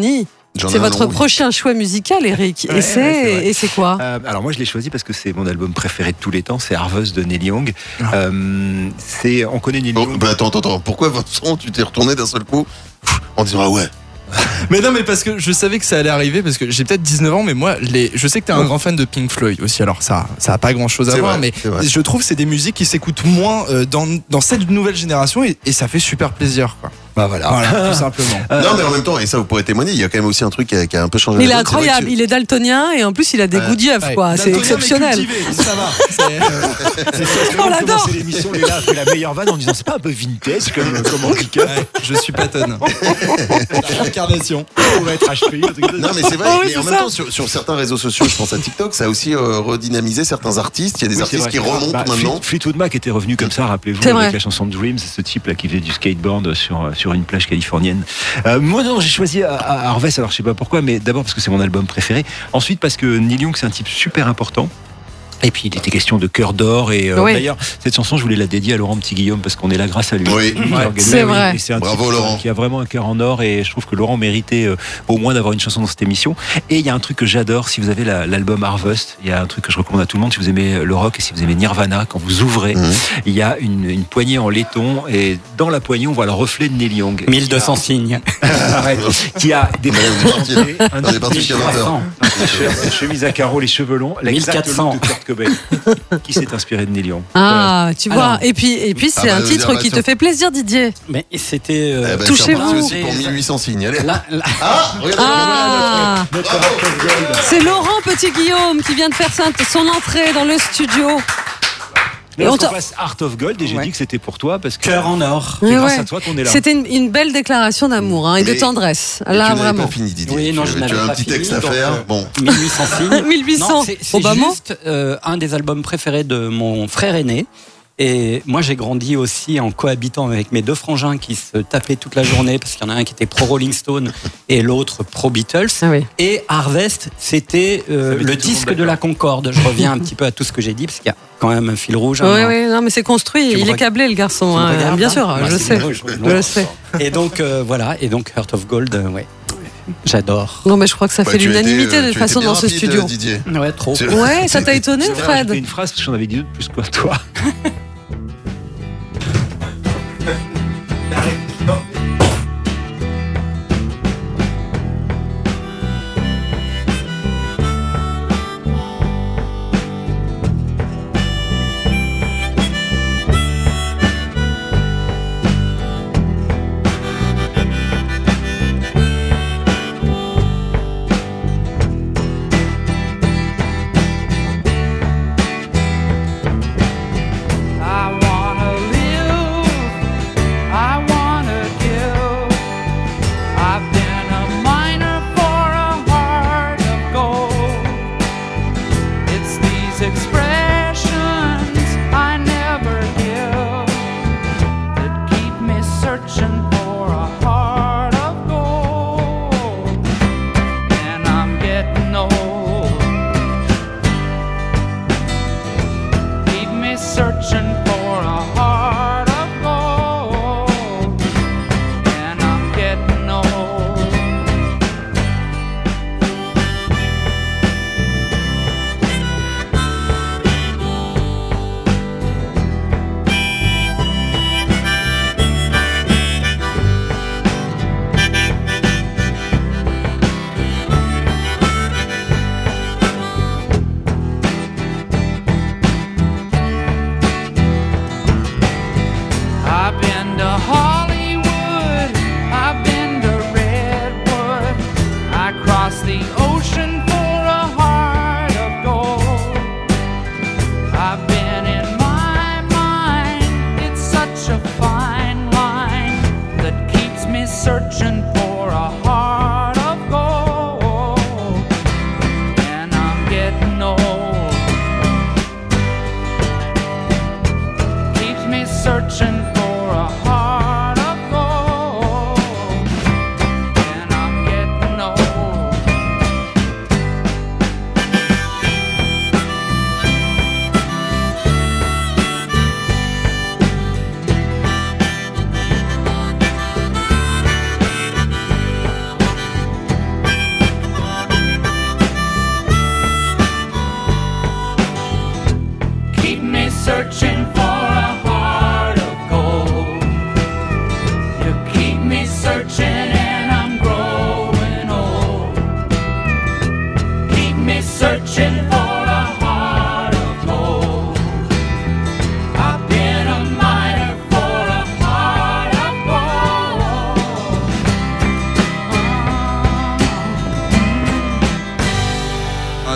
J'en ai C'est un votre long, oui. prochain choix musical, Eric. Ouais, et c'est ouais, c'est vrai. et c'est quoi Euh, alors moi je l'ai choisi parce que c'est mon album préféré de tous les temps, c'est Harvest de Neil Young. Euh, c'est, on connaît Neil Oh, Young. bah attends, attends, attends. Pourquoi Vincent, tu t'es retourné d'un seul coup en disant ah ouais. Mais non, mais parce que je savais que ça allait arriver, parce que j'ai peut-être dix-neuf ans, mais moi, les... je sais que t'es un grand fan de Pink Floyd aussi, alors ça ça a pas grand-chose à C'est voir, vrai, mais c'est vrai. je trouve que c'est des musiques qui s'écoutent moins euh, dans, dans cette nouvelle génération, et, et ça fait super plaisir, quoi. Bah voilà. Voilà, tout simplement. Euh, Non, mais en même temps, et ça vous pourrez témoigner, il y a quand même aussi un truc qui a, qui a un peu changé. Mais il est la donne. C'est vrai incroyable, que- il est daltonien et en plus il a des Ouais. goûts d'œufs, Ouais. quoi. C'est Daltonien, mais exceptionnel. cultivé, ça va. C'est- C'est ça, On l'adore. C'est l'émission, Léla a fait la meilleure vanne en disant c'est pas un peu vintage comme, comme handicap. Ouais, je suis Patton. L'incarnation. On va être H P I. un truc comme ça. Non, mais c'est vrai, Ah oui, mais c'est en même ça. temps, sur, sur certains réseaux sociaux, je pense à TikTok, ça a aussi euh, redynamisé certains artistes. Il y a des Oui, c'est artistes vrai. qui remontent Bah, maintenant. Fleet- Fleetwood Mac était revenu comme ça, rappelez-vous, C'est avec vrai. la chanson Dreams, ce type-là qui faisait du skateboard sur, sur une plage californienne. Euh, moi, non, j'ai choisi à- à Harvest, alors je sais pas pourquoi, mais d'abord parce que c'est mon album préféré. Ensuite, parce que Neil Young, c'est un type super important. Et puis il était question de cœur d'or et euh, Oui. d'ailleurs cette chanson je voulais la dédier à Laurent Petit-Guillaume parce qu'on est là grâce à lui. Oui. Il a organisé- C'est vrai. et c'est un Bravo, type, Laurent. qui a vraiment un cœur en or et je trouve que Laurent méritait euh, au moins d'avoir une chanson dans cette émission. Et il y a un truc que j'adore, si vous avez la- l'album Harvest, il y a un truc que je recommande à tout le monde si vous aimez le rock et si vous aimez Nirvana, quand vous ouvrez, Mhm. il y a une, une poignée en laiton et dans la poignée on voit le reflet de Neil Young. mille deux cents signes. Arrête. Qui a des Mais on est parti, là. On est parti jusqu'à vingt heures. Che- chemise à carreaux, les cheveux longs, l'exact mille quatre cents. look de Kurt Cobain, qui s'est inspiré de Neil Young. Ah, tu vois. Alors. Et puis, et puis c'est Ah bah, un vous titre dire, qui bah, te fait plaisir, Didier. Mais c'était. euh, Eh ben, touchez-vous. c'est reparti aussi pour mille huit cents signes. Allez. là- là- Ah, regardez, Ah, Notre Heart of Gold. c'est Laurent Petit-Guillaume qui vient de faire sa- son entrée dans le studio. Mais Et on on t'a- passe Art of Gold et j'ai Ouais. dit que c'était pour toi parce que Cœur en or. c'est Ouais, grâce ouais. à toi qu'on est là. C'était une, une belle déclaration d'amour hein, et de Mais- tendresse. Et Là, tu n'avais vraiment. pas fini, Didier. Oui, non, tu, je tu n'avais as un pas petit fini, texte à donc, faire. euh, Bon. mille huit cents signes. mille huit cents. Non, c'est c'est Obama. juste euh, un des albums préférés de mon frère aîné. Et moi, j'ai grandi aussi en cohabitant avec mes deux frangins qui se tapaient toute la journée parce qu'il y en a un qui était pro Rolling Stone et l'autre pro Beatles. Ah oui. Et Harvest, c'était euh, Ça met le tout le monde disque de d'accord. la Concorde. Je reviens un petit peu à tout ce que j'ai dit parce qu'il y a quand même un fil rouge. Oui, hein. oui, non, mais c'est construit. Tu me Il est reg- câblé, le garçon. Tu me hein. regardes, Bien hein sûr, Ouais, je c'est sais. bien, je- Je le sais. Et donc, euh, voilà. Et donc, Heart of Gold, euh, ouais. J'adore. Non, mais je crois que ça Bah, fait tu étais, l'unanimité euh, de tu toute façon étais bien dans ce rapide, studio. euh, Didier. Ouais, trop. C'est- Ouais, ça t'a étonné, C'est vrai, j'ai fait Fred? une phrase parce que j'en avais dit deux de plus que toi. I wanna live, I wanna give. I've been a miner for a heart of gold. It's these expressions I never give that keep me searching for a heart of gold. And I'm getting old. Keep me searching for a heart of gold, and I'm getting old. I've been to Hollywood, I've been to Redwood, I crossed the ocean for a heart of gold. I've been in my mind, it's such a fine line that keeps me searching for a heart of gold, and I'm getting old. Keeps me searching for a heart of gold, and I'm getting old.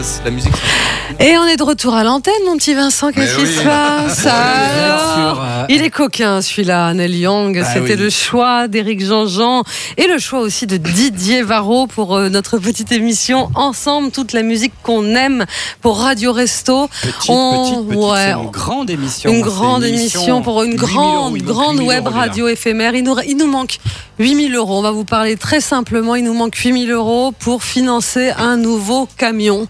passe, la musique. Et on est de retour à l'antenne, mon petit Vincent. Qu'est-ce qui oui. se passe alors sûr, euh, Il est coquin, celui-là, Neil Young. Ah C'était oui. le choix d'Éric Jean-Jean et le choix aussi de Didier Varro pour euh, notre petite émission Ensemble, toute la musique qu'on aime pour Radio Resto. Petite, On- petite, petite, ouais, c'est on- une grande émission. Une C'est grande émission pour une huit mille grande, euros, il manque grande huit mille web euros, lui, là. radio éphémère. Il nous, il nous manque huit mille euros. On va vous parler très simplement. Il nous manque huit mille euros pour financer un nouveau camion.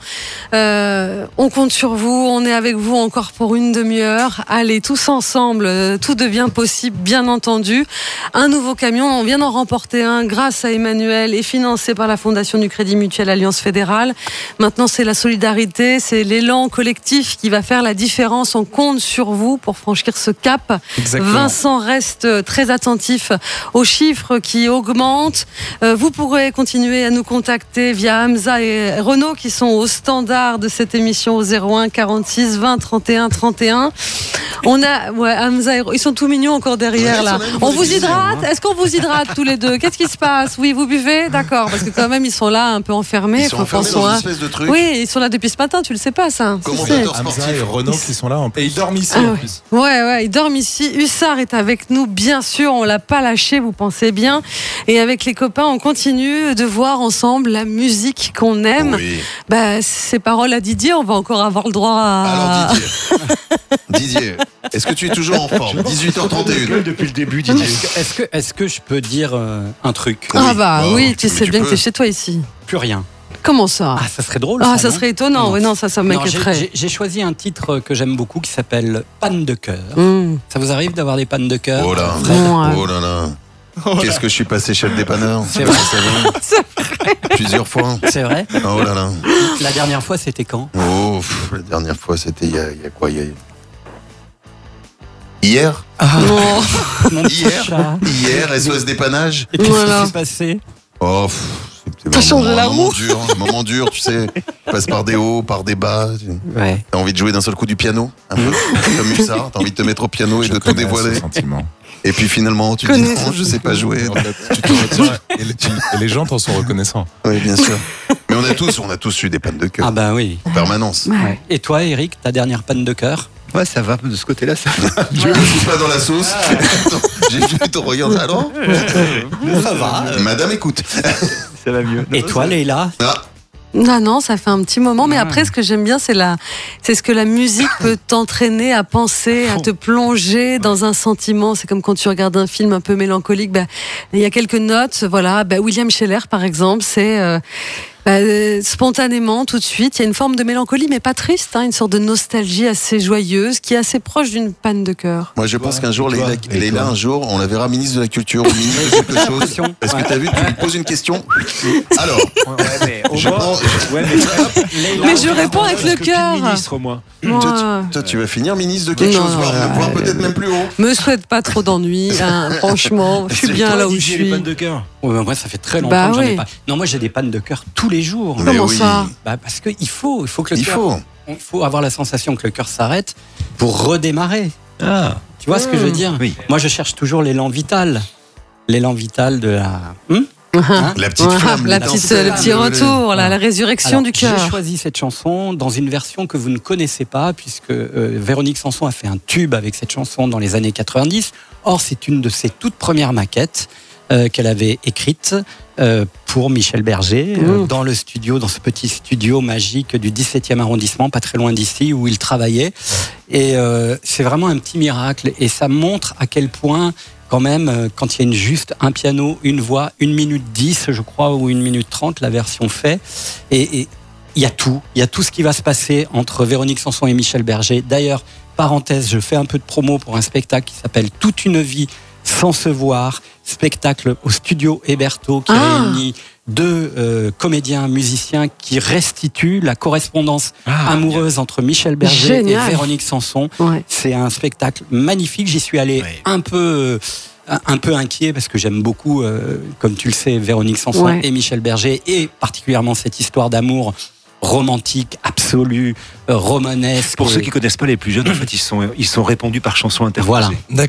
Euh, on compte sur vous. On est avec vous encore pour une demi-heure. Allez, tous ensemble. euh, Tout devient possible, bien entendu. Un nouveau camion. On vient d'en remporter un grâce à Emmanuel et financé par la Fondation du Crédit Mutuel Alliance Fédérale. Maintenant, c'est la solidarité, c'est l'élan collectif qui va faire la différence. On compte sur vous pour franchir ce cap. Exactement. Vincent reste très attentif aux chiffres qui augmentent. Euh, vous pourrez continuer à nous contacter via Hamza et Renaud qui sont au standard de cette émission au zéro un quarante-six vingt trente et un trente et un. On a, ouais, Hamza et Renaud, ils sont tout mignons encore derrière Ouais, là. ils sont là, ils On font vous des bisous, hydrate? Est-ce qu'on vous hydrate tous les deux? Qu'est-ce qui se passe? Oui, vous buvez? D'accord, parce que quand même ils sont là un peu enfermés. Ils sont Faut enfermés qu'on dans soit- une espèce de truc. Oui, ils sont là depuis ce matin, tu le sais pas ça. Si, si. Commentateur Hamza sportif. et Renaud qui sont là en plus. Et ils dorment ici Ah en ouais. plus. Ouais, ouais, ils dorment ici. Hussard est avec nous, bien sûr, on l'a pas lâché, vous pensez bien. Et avec les copains, on continue de voir ensemble la musique qu'on aime. Oui. Bah, ces paroles à Didier, on va encore avoir le droit à... Alors Didier, Didier, est-ce que tu es toujours en forme? dix-huit heures trente et une. Depuis le début, Didier. Est-ce que, est-ce que je peux dire euh, un truc? Ah Oui. bah Bah, oui, tu- tu sais tu bien peux. que t'es chez toi ici. Plus rien. Comment ça? Ah, ça serait drôle. Ah, ça non serait étonnant. Non. Oui, non, ça, ça Non, j'ai- m'inquiéterait. j'ai- J'ai choisi un titre que j'aime beaucoup qui s'appelle Panne de cœur. Mmh. Ça vous arrive d'avoir des pannes de cœur? Oh là, Fred Ouais. oh là là. Qu'est-ce que je suis passé chez le dépanneur? C'est vrai. Ça va Plusieurs fois. C'est vrai. Oh là là. La dernière fois, c'était quand? Oh, pff, la dernière fois, c'était il y a, il y a quoi il y a... Hier Non. Mon petit Hier chat. Hier, S O S dépannage. Et qu'est-ce Voilà. qui s'est passé? Oh, pff, c'était T'as vraiment changé la un moment roue. dur, un moment dur, tu sais. Tu passes par des hauts, par des bas. Tu Ouais. as envie de jouer d'un seul coup du piano, un peu comme Hussard. T'as envie de te mettre au piano et Je de tout connais dévoiler. ce sentiment. Et puis finalement, tu te Connais dis ce non, je sais pas jouer. En fait, tu te retiens et les, et les gens t'en sont reconnaissants. Oui, bien sûr. Mais on a tous, on a tous eu des pannes de cœur Ah bah oui. en permanence. Ouais. Et toi, Eric, ta dernière panne de cœur? Ouais, ça va de ce côté-là, ça va. Tu me fous pas dans la sauce. Attends, j'ai vu ton regard. Alors Ça va. Madame, écoute. Ça va mieux. Et toi, Leïla? Ah, Non, non, ça fait un petit moment, mais Ah. après, ce que j'aime bien, c'est la, c'est ce que la musique peut t'entraîner à penser, à te plonger dans un sentiment. C'est comme quand tu regardes un film un peu mélancolique, bah, il y a quelques notes, voilà, bah, William Scheller, par exemple, c'est, euh, bah, euh, spontanément, tout de suite, il y a une forme de mélancolie, mais pas triste, hein, une sorte de nostalgie assez joyeuse, qui est assez proche d'une panne de cœur. moi, je pense qu'un jour, Et toi Leïla, Et Leïla, toi un jour, on la verra ministre de la Culture ou ministre de quelque chose. l'impression. Parce que Ouais. t'as vu, tu lui poses une question. Alors, je prends. Ouais, mais, Mais je réponds avec le cœur. ministre, moi. Moi, Toi, tu, toi, tu vas finir ministre de quelque Non, chose, voire, non, voire non, peut-être même plus haut. me souhaite pas trop d'ennuis, hein, franchement, je suis bien là où je Didier, suis. les pannes de cœur. Ouais, bah, moi, ça fait très longtemps Bah que j'en ai oui. pas. Non, moi, j'ai des pannes de cœur tous les jours. Mais Comment oui, ça? Bah, parce qu'il faut, il faut que le Il cœur. faut. Il faut avoir la sensation que le cœur s'arrête pour redémarrer. Ah, Tu vois ce que je veux dire? oui. Moi, je cherche toujours l'élan vital. L'élan vital de la. Hum La petite Ah, flamme, la l'étincelle, petite, le petit le- retour, la, la résurrection Alors, du J'ai cœur. choisi cette chanson dans une version que vous ne connaissez pas, puisque euh, Véronique Sanson a fait un tube avec cette chanson dans les années quatre-vingt-dix. Or, c'est une de ses toutes premières maquettes euh, qu'elle avait écrite euh, pour Michel Berger, euh, Mmh. dans le studio, dans ce petit studio magique du dix-septième arrondissement, pas très loin d'ici, où il travaillait. Et euh, c'est vraiment un petit miracle. Et ça montre à quel point, quand même, euh, quand il y a une, juste un piano, une voix, une minute dix, je crois, ou une minute trente, la version fait. Et, et il y a tout. Il y a tout ce qui va se passer entre Véronique Sanson et Michel Berger. D'ailleurs, parenthèse, je fais un peu de promo pour un spectacle qui s'appelle Toute une vie sans se voir, spectacle au studio Héberto qui Ah. réunit deux euh, comédiens, musiciens qui restituent la correspondance Ah, amoureuse entre Michel Berger Génial. et Véronique Sanson. Ouais. C'est un spectacle magnifique. J'y suis allé Ouais. un peu, euh, un peu inquiet parce que j'aime beaucoup, euh, comme tu le sais, Véronique Sanson Ouais. et Michel Berger, et particulièrement cette histoire d'amour romantique, absolu, euh, romanesque. Pour ceux qui connaissent pas les plus jeunes, en fait, ils sont, ils sont répondus par chansons interposées. Voilà. D'accord.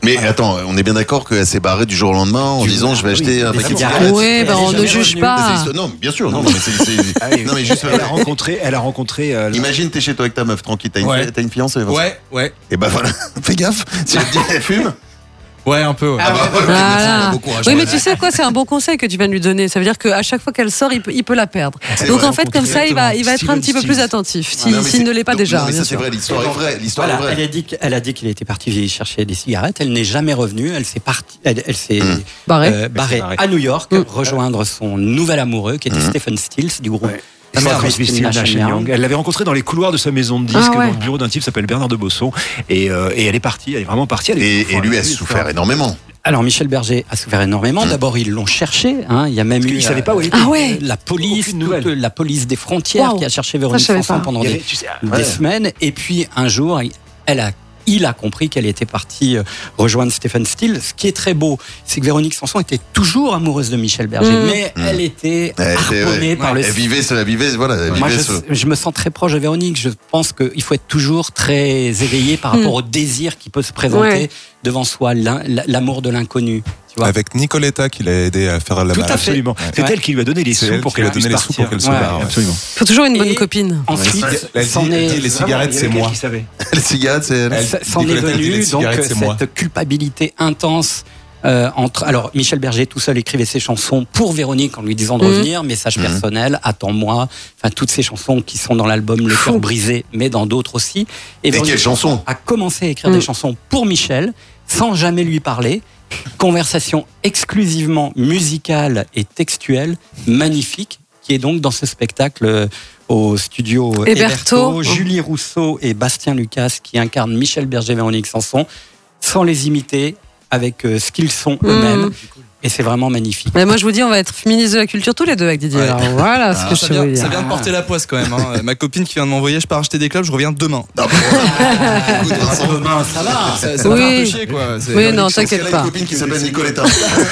Mais attends, on est bien d'accord qu'elle s'est barrée du jour au lendemain en Du- disant je vais oui, acheter un des paquet de cigarettes. cigarettes. Oui, ben on ne juge pas. C'est- Non, bien sûr, non, mais c'est, c'est- Ah oui, non, mais juste, elle a rencontré, elle a rencontré. euh, imagine t'es chez toi avec ta meuf tranquille, t'as une, Ouais. t'as une fiancée. Vincent. Ouais, ouais. Et bah voilà, fais gaffe, si elle te dit elle fume. Ouais, un peu. Ouais. Ah bah voilà, Voilà. bon courage. Oui, mais tu sais quoi, c'est un bon conseil que tu viens de lui donner. Ça veut dire qu'à chaque fois qu'elle sort, il peut, il peut la perdre. C'est Donc vrai, en fait, comme ça, il va, il va être un Steven petit peu Stills. plus attentif, si- Non, mais s'il c'est- ne l'est pas donc, déjà. Non, mais bien ça c'est sûr. vrai, l'histoire est vraie, l'histoire Voilà, est elle vraie. a dit qu'elle a dit qu'il était parti chercher des cigarettes. Elle n'est jamais revenue. Elle s'est partie, elle, elle s'est Mm. Barré. euh, barrée barrée. à New York, Mm. rejoindre son nouvel amoureux qui était Mm. Stephen Stills du groupe. Ouais. Ah, merde, Christine Christine Nash Nash and and Young. Young. Elle l'avait rencontré dans les couloirs de sa maison de disques, Ah ouais. dans le bureau d'un type qui s'appelle Bernard de Bosson. Et, euh, et elle est partie, elle est vraiment partie. Elle est- Et, et enfin, lui a elle est souffert forte. énormément. Alors Michel Berger a souffert énormément. Mm. D'abord ils l'ont cherché. Hein. Il y a même Parce eu qu'il savait pas où elle était. euh, Ah ouais. la police, Aucune nouvelle. toute la police des frontières Wow. qui a cherché Ça, Véronique je savais Sanson pas. pendant Il y des, avait, tu sais, des Ouais. semaines. Et puis un jour, elle a il a compris qu'elle était partie euh, rejoindre Stephen Stills. Ce qui est très beau, c'est que Véronique Sanson était toujours amoureuse de Michel Berger, Mm. mais Mm. elle était Elle était, harponnée ouais. par le Elle vivait, ça, elle vivait, voilà, elle Moi, vivait je, ce- je me sens très proche de Véronique. Je pense qu'il faut être toujours très éveillé par rapport au désir qui peut se présenter Ouais. devant soi, l'in- l'amour de l'inconnu. Tu vois. Avec Nicoletta qui l'a aidé à faire la Tout à malade. fait. absolument. Ouais. C'est Ouais. elle qui lui a donné les C'est sous elle pour qui lui a qu'elle donné puisse les sous pour partir. qu'elle se Ouais, barre, ouais. absolument. Il faut toujours une bonne Et copine. Ensuite, Elle dit- s'en elle est, dit, les cigarettes, Il y c'est avait moi. qui savait. Les cigarettes, c'est elle. Elle- ça- s'en est Nicoletta dit, venu les donc cigarettes, c'est moi. cette culpabilité intense. Euh, entre alors Michel Berger tout seul écrivait ses chansons pour Véronique en lui disant de Mhm. revenir, message Mhm. personnel, attends-moi, enfin toutes ces chansons qui sont dans l'album Le Fou. cœur brisé, mais dans d'autres aussi. Et Véronique quelle chanson a commencé à écrire Mhm. des chansons pour Michel sans jamais lui parler. Conversation exclusivement musicale et textuelle, magnifique, qui est donc dans ce spectacle euh, au studio Héberto. Héberto. Julie Rousseau et Bastien Lucas qui incarnent Michel Berger et Véronique Sanson, sans les imiter, avec euh, ce qu'ils sont eux-mêmes. Mhm. Et c'est vraiment magnifique. Mais moi, je vous dis, on va être ministre de la Culture tous les deux avec Didier. Ouais. Alors, voilà ce que je Ça veux vient, dire. ça vient de porter la poisse quand même. hein. Ma copine qui vient de m'envoyer, je pars acheter des clubs, je reviens demain. Ah, bon. Écoute, Vincent, Demain, ça va. Ça, ça Oui. me fait un peu chier quoi. C'est- Oui, non, Véronique Sanson, t'inquiète elle a pas. une copine qui s'appelle Nicoletta.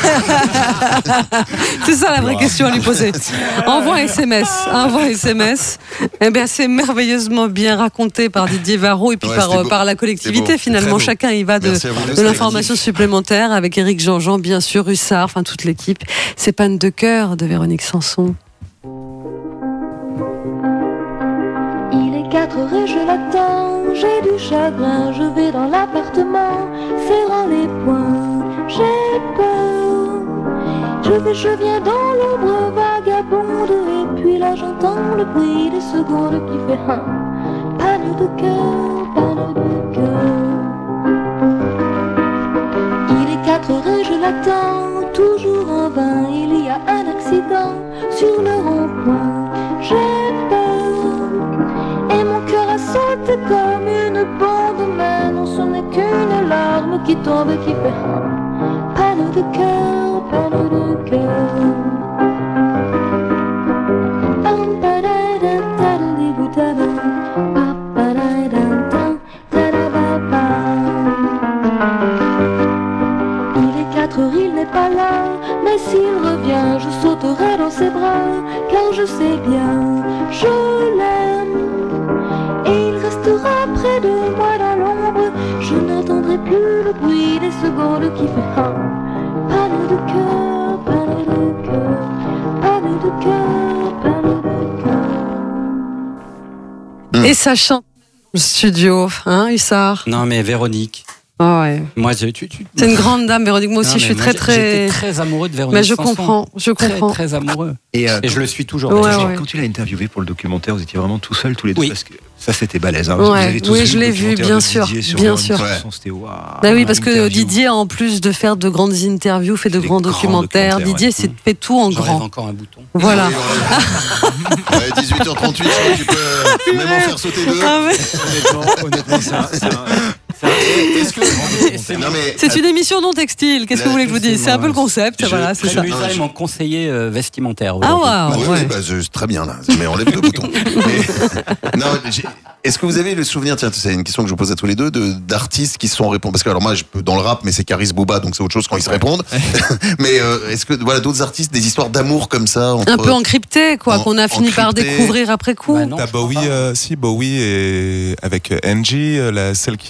C'est ça la vraie question à lui poser. Envoie un S M S, envoie un S M S. Eh bien, c'est merveilleusement bien raconté par Didier Varro et puis Ouais, par, c'était euh, beau. par la C'était collectivité. beau. Finalement, Très beau. chacun y va de, Merci à vous deux, de c'était l'information supplémentaire avec Éric Jean-Jean, bien sûr, Hussard, enfin toute l'équipe. C'est Panne de cœur de Véronique Sanson. Il est quatre heures et je l'attends, j'ai du chagrin, je vais dans l'appartement, serrant les poings, j'ai peur. Je vais, je viens dans l'ombre vagabonde, et puis là j'entends le bruit des secondes qui fait un panne de cœur, panne de cœur. Il est quatre heures et je l'attends, toujours en vain, il y a un accident sur le rond-point, j'ai peur. Et mon cœur a sauté comme une bombe, mais non, ce n'est qu'une larme qui tombe et qui fait un panne de cœur, panne de cœur. Pam, padada, tadadibou, tada, pa, padada, ta, tada, ba, ba. Il est quatre heures, il n'est pas là, mais s'il revient, je sauterai dans ses bras, car je sais bien, je l'aime. Et il restera près de moi dans l'ombre, je n'entendrai plus le bruit des secondes qui fait un panne de cœur, panne de cœur, panne de cœur, panne de cœur. Et ça chante le studio, hein, Hussard? Non, mais Véronique. Ah ouais. Moi, je, tu, tu... C'est une grande dame, Véronique. Moi aussi, Non, je mais suis moi, très, j'ai- très. j'étais très amoureux de Véronique Mais je Sanson. comprends, je Très, comprends. très amoureux. Et, euh, Et je le suis toujours. Ouais, d'ailleurs. ouais. Quand tu l'as interviewé pour le documentaire, vous étiez vraiment tout seul, tous les deux, Oui. parce que ça c'était balèze. Hein. Ouais. Vous avez tous Oui, vu je le l'ai vu, documentaire bien de sûr, Didier sur bien Véronique sûr. Sanson, c'était waouh. Bah oui, parce que L'interview. Didier, en plus de faire de grandes interviews, fait de Des grands grands documentaires. documentaires, Didier, ouais. c'est fait tout en J'en rêve grand. encore un bouton. Voilà. Ouais, dix-huit heures trente-huit, je crois que tu peux même en faire sauter deux. Ah ouais. Honnêtement, honnêtement, c'est un- c'est un- c'est un- Est-ce que. Non, mais. C'est une émission non textile. Qu'est-ce que vous voulez que je vous dise? C'est un peu le concept. Je- Voilà, c'est je- ça. Je Non, suis je- mon conseiller euh, vestimentaire. Ah aujourd'hui. waouh. Bah oui, ouais. oui, bah, je- très bien là, mais on lève deux boutons. Mais- non, j'ai- est-ce que vous avez le souvenir, tiens, c'est une question que je vous pose à tous les deux, de, d'artistes qui se sont répondus, parce que alors moi je peux dans le rap, mais c'est Caris Booba, donc c'est autre chose quand ils se répondent. Mais euh, est-ce que voilà d'autres artistes, des histoires d'amour comme ça entre... Un peu encrypté, quoi, En- qu'on a fini par encrypté. découvrir après coup. Bah non, T'as je crois Bowie, pas. euh, si Bowie et avec Angie, euh, la, celle qui était la Ah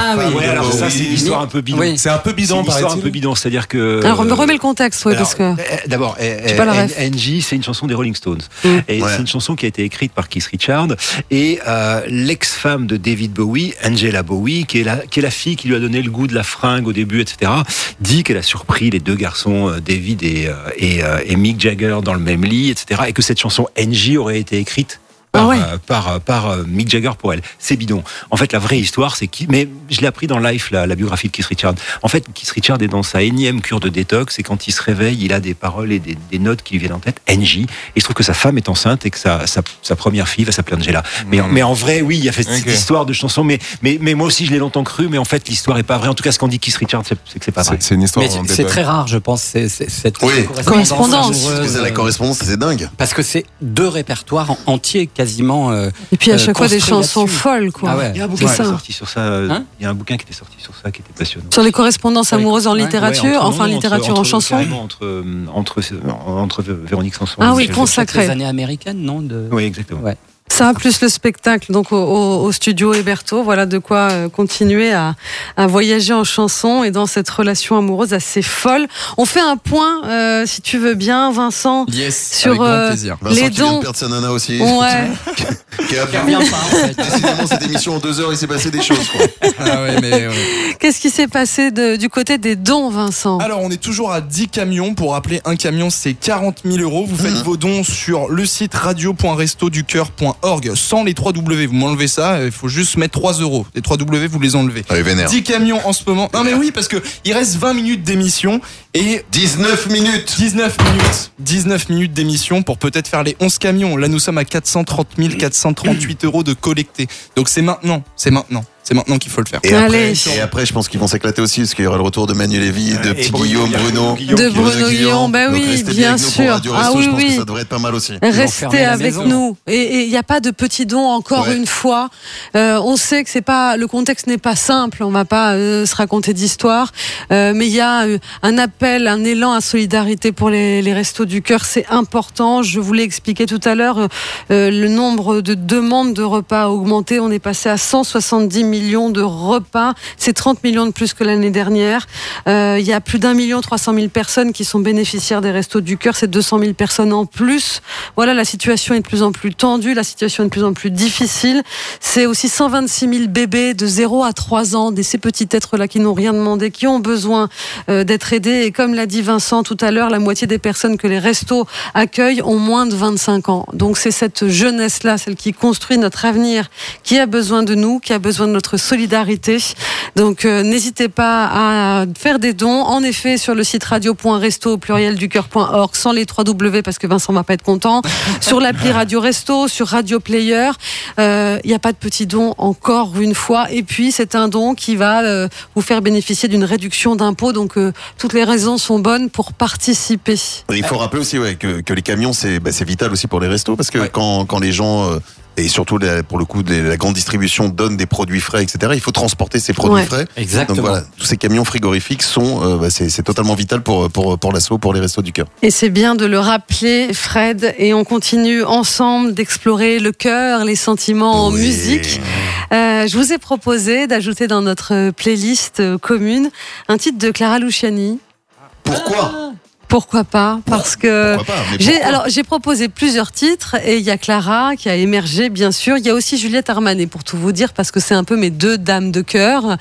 Ah femme oui, de alors ça, Bowie. c'est une histoire un peu bidon. Oui. C'est un peu C'est bidon, une histoire un paraît-il. peu bidon, c'est-à-dire que. Alors, me remets le contexte, oui, parce que. Alors, euh, D'abord, euh, J'ai pas la ref. N G, c'est une chanson des Rolling Stones. Mm. Et Ouais. c'est une chanson qui a été écrite par Keith Richards. Et euh, l'ex-femme de David Bowie, Angela Bowie, qui est, la, qui est la fille qui lui a donné le goût de la fringue au début, et cetera, dit qu'elle a surpris les deux garçons, euh, David et, euh, et, euh, et Mick Jagger, dans le même lit, et cetera. Et que cette chanson N G aurait été écrite par, Ah ouais. euh, par, euh, par euh, Mick Jagger pour elle. C'est bidon. En fait, la vraie histoire, c'est qui. Mais je l'ai appris dans Life, la, la biographie de Keith Richards. En fait, Keith Richards est dans sa énième cure de détox et quand il se réveille, il a des paroles et des, des notes qui lui viennent en tête. N J. Et il se trouve que sa femme est enceinte et que sa, sa, sa première fille va s'appeler Angela. Mais, en- mais en vrai, oui, il y a fait cette Ok. histoire de chanson. Mais, mais, mais moi aussi, je l'ai longtemps cru. Mais en fait, l'histoire est pas vraie. En tout cas, ce qu'on dit Keith Richards, c'est c'est que c'est pas vrai. C'est c'est une histoire Mais en c'est détail. très rare, je pense, c'est, c'est- cette Oui. Correspondance. Parce que amoureuse, c'est la euh, correspondance, c'est dingue. Parce que c'est deux répertoires en- entiers, quasiment. euh, Et puis à euh, chaque fois des construits chansons là-dessus. folles, quoi. Ah ouais. Il y a un C'est bouquin qui ça. est sorti sur ça. euh, Hein il y a un bouquin qui était sorti sur ça qui était passionnant. Sur les correspondances Ouais. amoureuses en Ouais. littérature, Ouais, entre- enfin non, littérature entre- en entre- chanson. carrément Entre, euh, entre, entre, Véronique Sanson. Ah et oui, Michel qu'on Drucker. Sacré. Les années américaines, non de... Oui, exactement. Ouais. Ça, plus le spectacle, donc au, au, au studio Héberto, voilà de quoi euh, continuer à, à voyager en chanson et dans cette relation amoureuse assez folle. On fait un point, euh, si tu veux bien, Vincent, Yes, sur avec grand euh, plaisir. Vincent les qui vient de dons. perdre sa nana aussi. Ouais. Qui a Qui revient pas, en fait. Décidément, cette émission en deux heures, il s'est passé des choses. Quoi. Ah ouais, mais, ouais. Qu'est-ce qui s'est passé de, du côté des dons, Vincent? Alors, on est toujours à dix camions. Pour rappeler, un camion, c'est quarante mille euros. Vous faites Mhm. vos dons sur le site radio point resto du cœur point org sans les trois W. Vous m'enlevez ça, il faut juste mettre trois euros. Les trois W, vous les enlevez. Allez, vénère. dix camions en ce moment. Non, mais oui, parce que il reste vingt minutes d'émission et dix-neuf minutes. dix-neuf minutes. dix-neuf minutes d'émission pour peut-être faire les onze camions. Là, nous sommes à quatre cent trente mille quatre cent trente-huit euros de collectés. Donc, c'est maintenant. C'est maintenant. C'est maintenant qu'il faut le faire. Et après, Allez. et après, je pense qu'ils vont s'éclater aussi parce qu'il y aura le retour de Manuel Lévy, de Et Petit Bruno Guillaume, Guillaume, Bruno. Guillaume, De Bruno Guillaume, bah Donc, oui, restez bien avec nous sûr. pour Radio Ah Resto, oui, je pense oui. que ça devrait être pas mal aussi. vont fermer Restez la avec maison. nous. Et il n'y a pas de petits dons encore Ouais. une fois. Euh, on sait que c'est pas le contexte n'est pas simple. On va pas euh, se raconter d'histoire, euh, mais il y a euh, un appel, un élan à solidarité pour les, les restos du cœur. C'est important. Je vous l'ai expliqué tout à l'heure. euh, euh, le nombre de demandes de repas a augmenté. On est passé à cent soixante-dix millions de repas. C'est trente millions de plus que l'année dernière. Euh, il y a plus d'un million trois cent mille personnes qui sont bénéficiaires des restos du cœur. C'est deux cent mille personnes en plus. Voilà, la situation est de plus en plus tendue, la situation est de plus en plus difficile. C'est aussi cent vingt-six mille bébés de zéro à trois ans, des ces petits êtres-là qui n'ont rien demandé, qui ont besoin euh, d'être aidés. Et comme l'a dit Vincent tout à l'heure, la moitié des personnes que les restos accueillent ont moins de vingt-cinq ans. Donc c'est cette jeunesse-là, celle qui construit notre avenir, qui a besoin de nous, qui a besoin de notre solidarité. Donc euh, n'hésitez pas à faire des dons. En effet, sur le site radio point resto au pluriel du cœur point org, sans les trois W parce que Vincent va pas être content. Sur l'appli Radio Resto, sur Radio Player, il n'y a pas de petits dons encore une fois. Et puis c'est un don qui va euh, vous faire bénéficier d'une réduction d'impôts. Donc euh, toutes les raisons sont bonnes pour participer. Il faut rappeler aussi ouais, que, que les camions, c'est bah, c'est vital aussi pour les restos parce que Ouais. quand, quand les gens, euh, et surtout la- pour le coup, les- la grande distribution donne des produits frais, et cetera, il faut transporter ces produits Ouais. frais. Exactement. Donc voilà, tous ces camions frigorifiques sont, euh, bah, c'est c'est totalement vital pour, pour, pour l'asso, pour les restos du cœur. Et c'est bien de le rappeler, Fred. Et on continue ensemble d'explorer le cœur, les sentiments en Oui. musique. Euh, je vous ai proposé d'ajouter dans notre playlist euh, commune un titre de Clara Luciani. Pourquoi Pourquoi pas? Parce que Pourquoi pas Mais j'ai pourquoi alors j'ai proposé plusieurs titres et il y a Clara qui a émergé bien sûr. Il y a aussi Juliette Armanet pour tout vous dire parce que c'est un peu mes deux dames de cœur.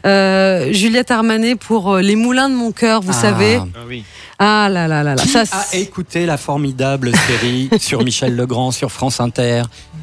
Euh, Juliette Armanet pour euh, Les Moulins de mon cœur, vous Ah. savez. Ah oui. Ah là là là là. Qui Ça, a c'est- écouté la formidable série sur Michel Legrand, sur France Inter,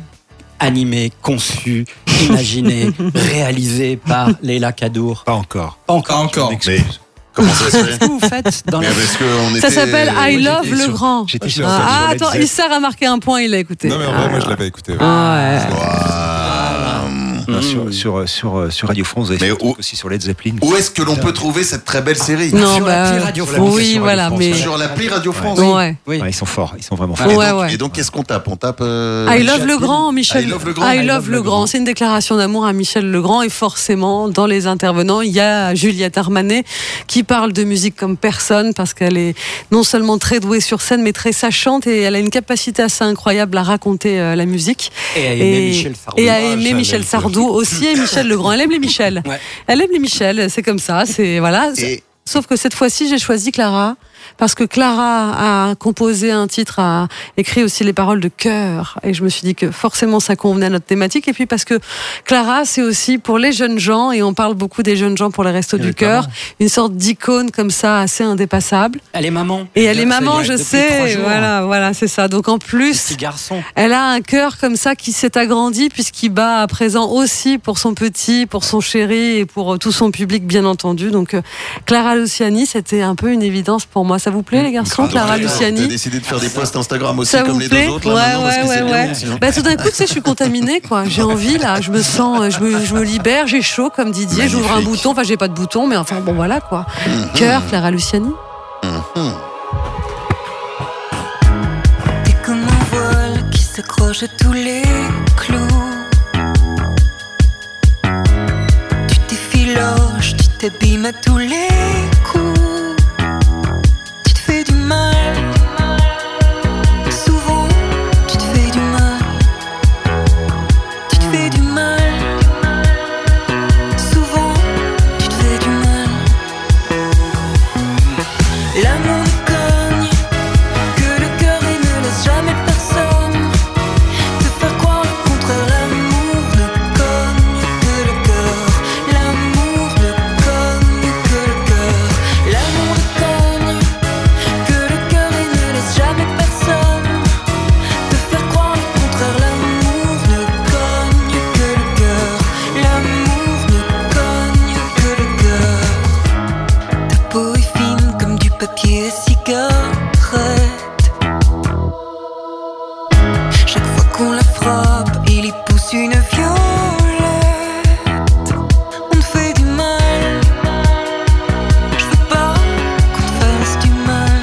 animée, conçue, imaginée, réalisée par Léla Kadour? Pas encore. Pas encore. Pas encore. Mais comment ça se fait Qu'est-ce que vous faites dans Mais la... parce que on Ça était- s'appelle I moi, Love j'étais le sur- Grand. J'étais Ah, sur, je- sur Ah, Led attends, Zepp. Issar a marqué un point, il l'a écouté. Non, mais en vrai, moi, je l'avais écouté. ouais. Ah ouais. Ouah. Non, sur, sur, sur, sur Radio France, vous avez Mais fait un truc où- aussi sur Led Zeppelin. Où est-ce que l'on peut trouver cette très belle série Non, Sur bah, l'appli Radio oui, France. Sur voilà, Radio mais France, Sur l'appli Radio France. ouais. Oui. Ouais, ils sont forts, ils sont vraiment Ah, forts. Et ouais, donc, ouais. et donc, qu'est-ce qu'on tape On tape. euh, I love Michel le grand, I Michel. love le grand. I love le grand. C'est une déclaration d'amour à Michel Legrand et forcément, dans les intervenants, il y a Juliette Armanet qui parle de musique comme personne parce qu'elle est non seulement très douée sur scène, mais très sachante et elle a une capacité assez incroyable à raconter euh, la musique. Et à aimer Michel Sardou. Et à Ah, aimer j'allais Michel le dire. Sardou. Sardou aussi et Michel Legrand. Elle aime les Michel. Ouais. Elle aime les Michel, c'est comme ça. C'est voilà. Et- Sauf que cette fois-ci, j'ai choisi Clara. Parce que Clara a composé un titre, a écrit aussi les paroles de cœur. Et je me suis dit que forcément ça convenait à notre thématique. Et puis parce que Clara, c'est aussi pour les jeunes gens, et on parle beaucoup des jeunes gens pour les Restos du Cœur, une sorte d'icône comme ça, assez indépassable. Elle est maman. Et elle est maman, Ça y est, je depuis trois sais. jours. Voilà, voilà, c'est ça. Donc en plus, Petit garçon. elle a un cœur comme ça qui s'est agrandi puisqu'il bat à présent aussi pour son petit, pour son chéri et pour tout son public, bien entendu. Donc euh, Clara Luciani, c'était un peu une évidence pour moi. Ça vous plaît, les garçons, Donc, Clara t'as- Luciani? T'as décidé de faire des posts Instagram aussi Ça comme vous les plaît? deux autres là, Ouais, maintenant, parce que ouais, c'est ouais, bien ouais. bon, sinon. Bah, tout d'un coup, tu sais, je suis contaminée, quoi. J'ai envie, là. Je me sens, je me, je me libère, j'ai chaud, comme Didier. Magnifique. J'ouvre un bouton. Enfin, j'ai pas de bouton, mais enfin, bon, voilà, quoi. Mhm. Cœur, Clara Luciani. Mhm. T'es comme un voile qui s'accroche à tous les clous. Tu t'effiloches, tu t'abîmes à tous les coups. Tu te fais du mal. Souvent, tu te fais du mal. Tu te fais du mal. Souvent, tu te fais du mal. L'amour nous cogne, que le cœur il ne laisse jamais personne te faire croire le contraire. L'amour ne cogne que le cœur. L'amour ne cogne que le cœur. L'amour ne cogne que le cœur il ne laisse jamais personne te faire croire le contraire. L'amour ne cogne que le cœur. L'amour ne cogne que le cœur. Ta peau est fine comme du papier à cigarette. Chaque fois qu'on la frappe, il y pousse une violette. On te fait du mal. Je veux pas qu'on te fasse du mal.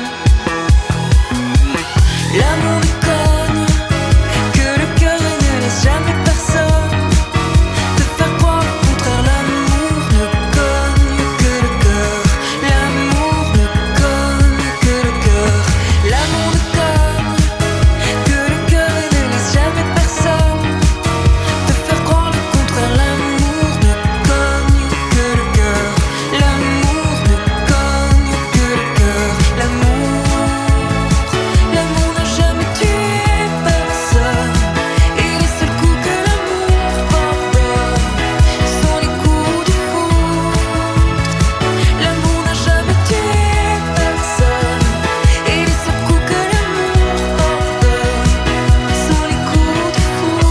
L'amour ne cogne que le cœur il ne laisse jamais personne te faire croire le contraire. L'amour ne cogne que le cœur. L'amour ne cogne que le cœur. L'amour ne cogne que le cœur il ne laisse jamais personne te faire croire le contraire. L'amour ne cogne que le cœur. L'amour ne cogne que le cœur. L'amour, l'amour n'a jamais tué personne. Et les seuls coups que l'amour pardonne sont les coups de foudre. L'amour n'a jamais tué personne. Et les seuls coups que l'amour pardonne sont les coups de foudre.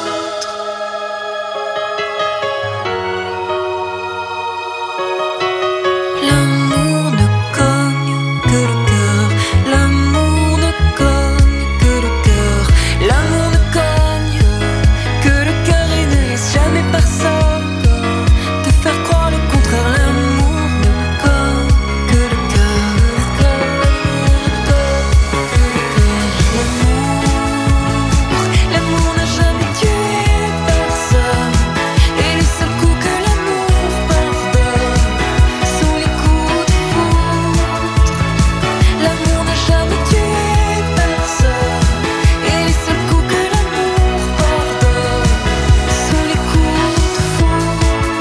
L'amour ne cogne que le cœur. L'amour ne cogne que le cœur. L'amour ne cogne que le cœur et ne laisse jamais personne te faire croire le contraire. L'amour ne cogne que le cœur. L'amour, l'amour n'a jamais tué personne. Et les seuls coups que l'amour pardonne sont les coups de foudre. L'amour n'a jamais tué personne. Et les seuls coups que l'amour pardonne sont les coups de foudre.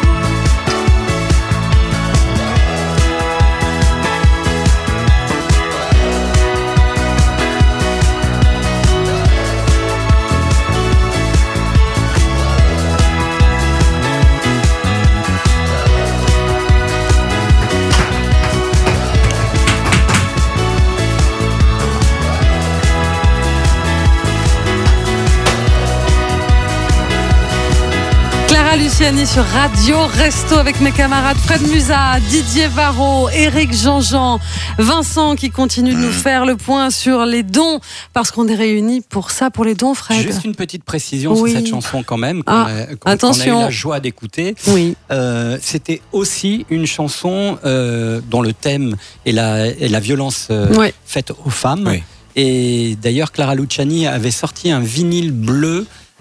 Clara Luciani sur Radio Resto avec mes camarades Fred Musa, Didier Varro, Éric Jean-Jean, Vincent qui continue de nous faire le point sur les dons parce qu'on est réunis pour ça, pour les dons, Fred. Juste une petite précision Oui. sur cette chanson quand même, qu'on Ah, a, qu'on- attention. qu'on a eu la joie d'écouter. Oui. Euh, C'était aussi une chanson euh, dont le thème est la, est la violence euh, Ouais. faite aux femmes. Oui. Et d'ailleurs, Clara Luciani avait sorti un vinyle bleu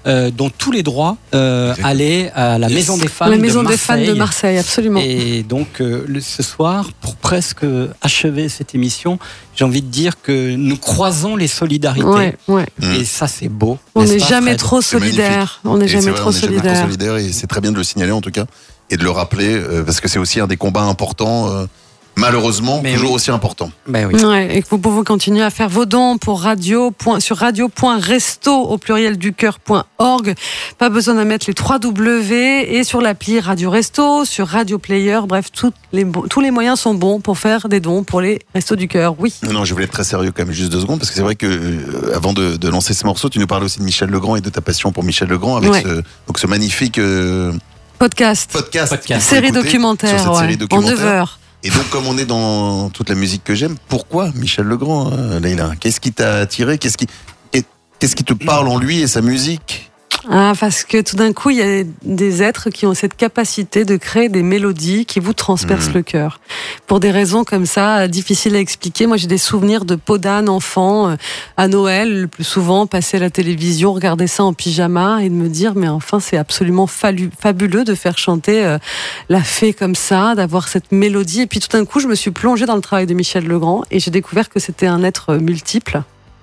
euh, dont tous les droits euh, allaient à la Yes. Maison des Femmes La Maison de des Femmes de Marseille, absolument. Et donc, euh, le- ce soir, pour presque achever cette émission, j'ai envie de dire que nous croisons les solidarités. Ouais, ouais. Et ça, c'est beau. On n'est-ce n'est pas, jamais Fred trop C'est magnifique. solidaire. On n'est Et c'est jamais vrai, trop on n'est jamais solidaire. trop solidaire et c'est très bien de le signaler en tout cas et de le rappeler euh, parce que c'est aussi un des combats importants, euh, malheureusement, Mais toujours oui. aussi important. Ben oui. Ouais, et que vous pouvez continuer à faire vos dons pour radio. sur radio.resto au pluriel du cœur.org. Pas besoin de mettre les trois W et sur l'appli Radio Resto, sur Radio Player. Bref, toutes les, tous les moyens sont bons pour faire des dons pour les Restos du Cœur. Oui. Non, non, je voulais être très sérieux quand même, juste deux secondes, parce que c'est vrai que euh, avant de, de lancer ce morceau, tu nous parlais aussi de Michel Legrand et de ta passion pour Michel Legrand avec Ouais. ce, donc ce magnifique euh, Podcast. podcast, Podcast. qu'il faut Série écouter documentaire, sur cette ouais, série en documentaire. neuf heures. Et donc, comme on est dans toute la musique que j'aime, pourquoi Michel Legrand, hein, Leïla? Qu'est-ce qui t'a attiré? Qu'est-ce qui, qu'est-ce qui te parle en lui et sa musique? Ah, parce que tout d'un coup, il y a des êtres qui ont cette capacité de créer des mélodies qui vous transpercent Mmh. le cœur. Pour des raisons comme ça, difficiles à expliquer. Moi, j'ai des souvenirs de peau d'âne enfant, euh, à Noël, le plus souvent, passer à la télévision, regarder ça en pyjama et de me dire, mais enfin, c'est absolument falu- fabuleux de faire chanter euh, la fée comme ça, d'avoir cette mélodie. Et puis tout d'un coup, je me suis plongée dans le travail de Michel Legrand et j'ai découvert que c'était un être multiple,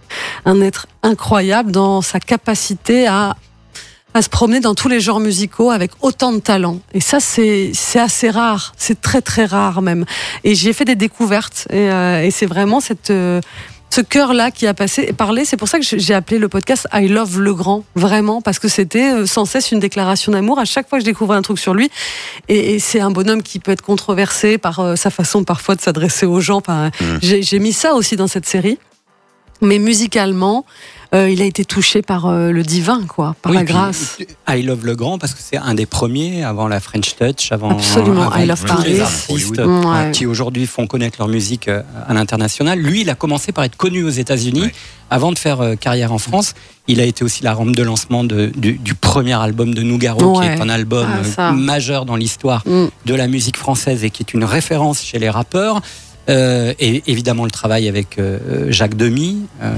un être incroyable dans sa capacité à à se promener dans tous les genres musicaux avec autant de talent. Et ça, c'est c'est assez rare. C'est très, très rare même. Et j'ai fait des découvertes. Et, euh, et c'est vraiment cette, euh, ce cœur-là qui a passé et parlé. C'est pour ça que j'ai appelé le podcast I Love Legrand. Vraiment. Parce que c'était euh, sans cesse une déclaration d'amour. À chaque fois que je découvrais un truc sur lui. Et, et c'est un bonhomme qui peut être controversé par euh, sa façon parfois de s'adresser aux gens. Enfin, Mmh. j'ai, j'ai mis ça aussi dans cette série. Mais musicalement, euh, il a été touché par euh, le divin, quoi, par Oui, la puis, grâce. I Love Legrand parce que c'est un des premiers avant la French Touch, avant, Absolument, avant I Love tous Paris. les artistes Ouais. euh, qui aujourd'hui font connaître leur musique euh, à l'international. Lui, il a commencé par être connu aux États-Unis Ouais. avant de faire euh, carrière en France. Il a été aussi la rampe de lancement de, du, du premier album de Nougaro, Ouais. qui est un album Ah, euh, ça. majeur dans l'histoire Mm. de la musique française et qui est une référence chez les rappeurs. Euh, et évidemment le travail avec euh, Jacques Demy, euh,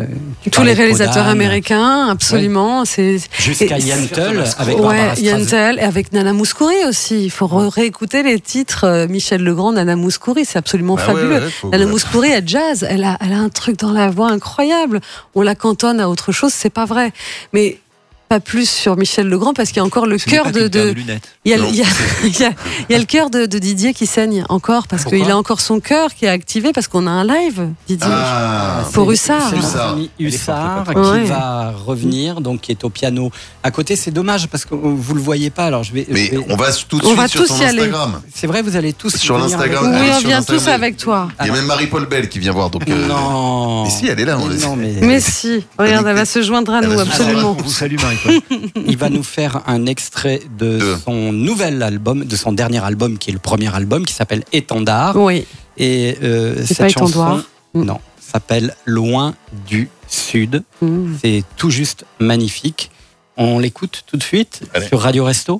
tu Tous les parlais de réalisateurs Podane, américains, absolument. C'est jusqu'à et- Yentl avec Ouais, Barbara Streisand. Yentl, et avec Nana Mouskouri aussi. Il faut re- réécouter les titres euh, Michel Legrand, Nana Mouskouri, c'est absolument Bah fabuleux. ouais, ouais, faut- Nana Mouskouri, elle jazz, elle a, elle a un truc dans la voix incroyable. On la cantonne à autre chose, c'est pas vrai. Mais pas plus sur Michel Legrand parce qu'il y a encore le Ce n'est cœur pas de, qu'une paire de, de lunettes. il y a, Non. il y a- il y a- il y a le cœur de, de Didier qui saigne encore parce Pourquoi qu'il a encore son cœur qui est activé parce qu'on a un live, Didier. Ah, Pour Hussard. C'est notre Hussard. ami Elle est Hussard forte, qui Ouais. va revenir, donc qui est au piano à côté. C'est dommage parce que vous le voyez pas. Alors je vais. mais je vais- on va tout de On suite va sur tous ton y aller. Instagram. C'est vrai, vous allez tous Sur venir l'Instagram. avec Oui, moi. allez on sur vient Instagram. tous avec toi. Il y a même Marie-Paul Bell qui vient voir. Donc, euh, Non. Mais si, elle est là. On Mais le sait. non, mais, Mais si, regarde, elle va se joindre à Elle nous, va se joindre à absolument. On vous salue, Marie-Paul. il va nous faire un extrait de Deux. son nouvel album, de son dernier album, qui est le premier album, qui s'appelle Étendard. Oui. Et euh, C'est cette pas chanson, Étendoir. Mm. non, s'appelle Loin du Sud. Mmh. C'est tout juste magnifique. On l'écoute tout de suite Allez. sur Radio Resto.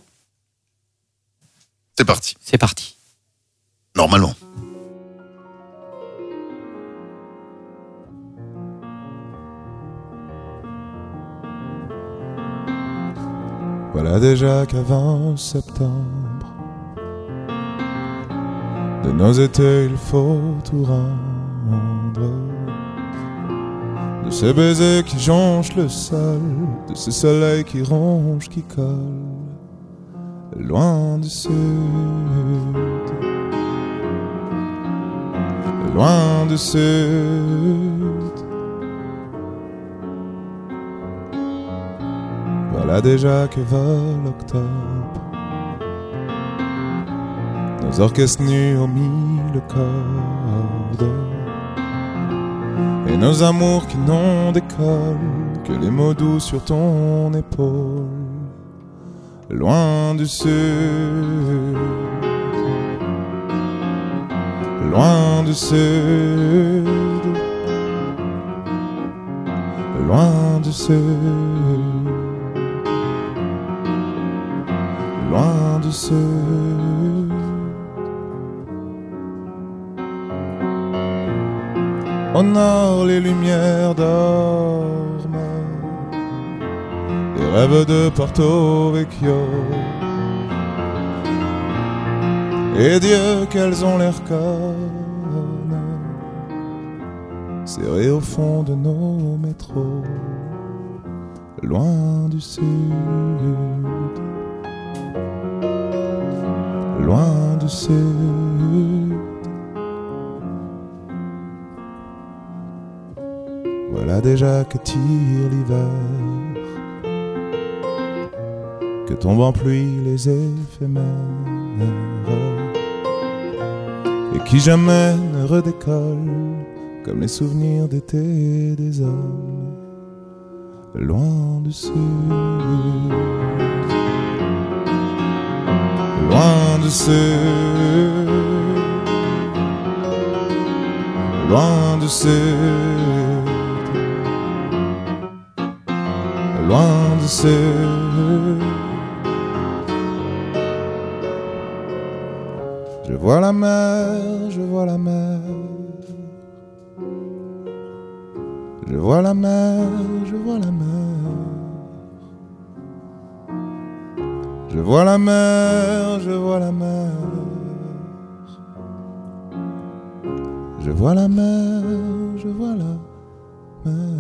C'est parti. C'est parti. Normalement. Voilà déjà qu'avant septembre, de nos étés il faut tout rendre. De ces baisers qui jonchent le sol, de ces soleils qui rongent, qui collent, loin du sud, loin du sud. Voilà déjà que vole octobre, nos orchestres nus aux mille cordes, et nos amours qui n'ont d'école que les mots doux sur ton épaule, loin du sud, loin du sud, loin du sud. Loin du sud. Au nord, les lumières dorment, et rêve de Porto Vecchio. Et Dieu qu'elles ont l'air connes, serrées au fond de nos métros, loin du sud, loin du sud. Voilà déjà que tire l'hiver, que tombent en pluie les éphémères, et qui jamais ne redécolle comme les souvenirs d'été des hommes, loin du sud, loin du sud, loin du sud, loin du sud. Je vois la mer, je vois la mer. Je vois la mer, je vois la mer. Je vois la mer, je vois la mer. Je vois la mer, je vois la mer.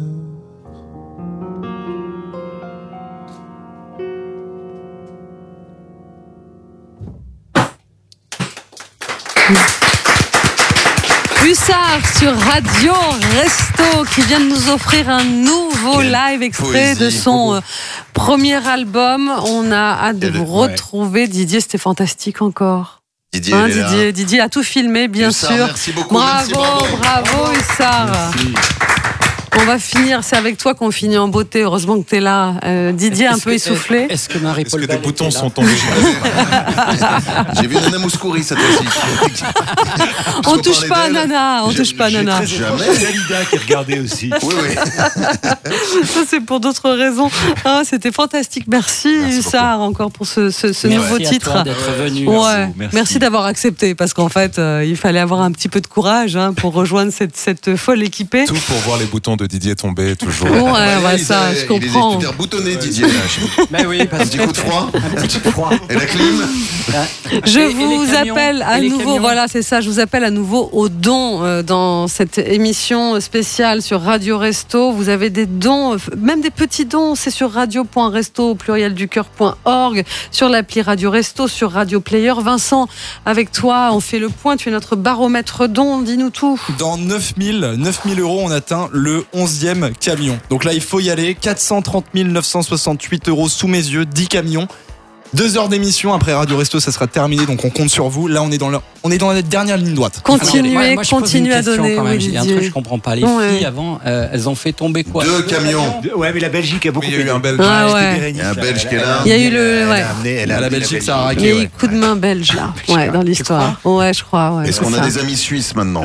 Hussard sur Radio Resto qui vient de nous offrir un nouveau Quelle live extrait poésie. de son euh, premier album. On a hâte de Et le- vous retrouver. Didier, c'était fantastique encore. Didier, Hein, il est là. Didier, Didier a tout filmé, bien Hussard, sûr. merci beaucoup, Bravo, merci, bravo, bravo. Hussard. On va finir, c'est avec toi qu'on finit en beauté. Heureusement que tu es là. Euh, Didier, un Est-ce peu que- essoufflé. Est-ce que Marie-Paul Est-ce que des Bell boutons était là sont tombés? J'ai vu Nana Mouskouri cette fois-ci. On touche pas à Nana, on touche pas à Nana. Jamais. Dalida qui regardait aussi. Oui, oui. Ça, c'est pour d'autres raisons. Ah, c'était fantastique. Merci, Merci Hussard, encore pour ce, ce, ce Merci nouveau à titre. toi d'être venu. Ouais. Merci. Merci, Merci. d'avoir accepté, parce qu'en fait, euh, il fallait avoir un petit peu de courage hein, pour rejoindre cette, cette folle équipée. Tout pour voir les boutons de Didier tomber, toujours. Ouais, ouais, il ça, est- je comprends. Il est super boutonné, Didier. là. Mais oui, Un parce petit que coup de froid. un petit coup de froid. Et la clim. Je Et- et vous les camions, appelle à et les nouveau, camions. voilà, c'est ça, je vous appelle à nouveau aux dons euh, dans cette émission spéciale sur Radio Resto. Vous avez des dons, euh, même des petits dons, c'est sur radio.resto au pluriel du cœur.org, sur l'appli Radio Resto, sur Radio Player. Vincent, avec toi, on fait le point, tu es notre baromètre don, dis-nous tout. Dans neuf mille euros, on atteint le onzième camion. Donc là, il faut y aller. quatre cent trente mille neuf cent soixante-huit euros sous mes yeux, dix camions. Deux heures d'émission après Radio Resto, ça sera terminé, donc on compte sur vous. Là, on est dans, le, on est dans la dernière ligne droite. Continuez, Moi- moi, je pose continuez une à question donner. quand même. Oui, Il y a un Didier. truc que je comprends pas. Les Ouais. filles avant, euh, elles ont fait tomber quoi Deux camions. Ouais, mais la Belgique a beaucoup Oui, il y a eu aidé. un Belge. Ah ouais. C'était Il y a un Belge qui est là. Il y a eu le- Elle a ouais. amené- elle a La amené Belgique, ça a Il raqué. y a eu ouais. coup de main belge là, ouais, dans l'histoire. Ouais, je crois. Ouais, Est-ce c'est qu'on a ça. des amis suisses maintenant?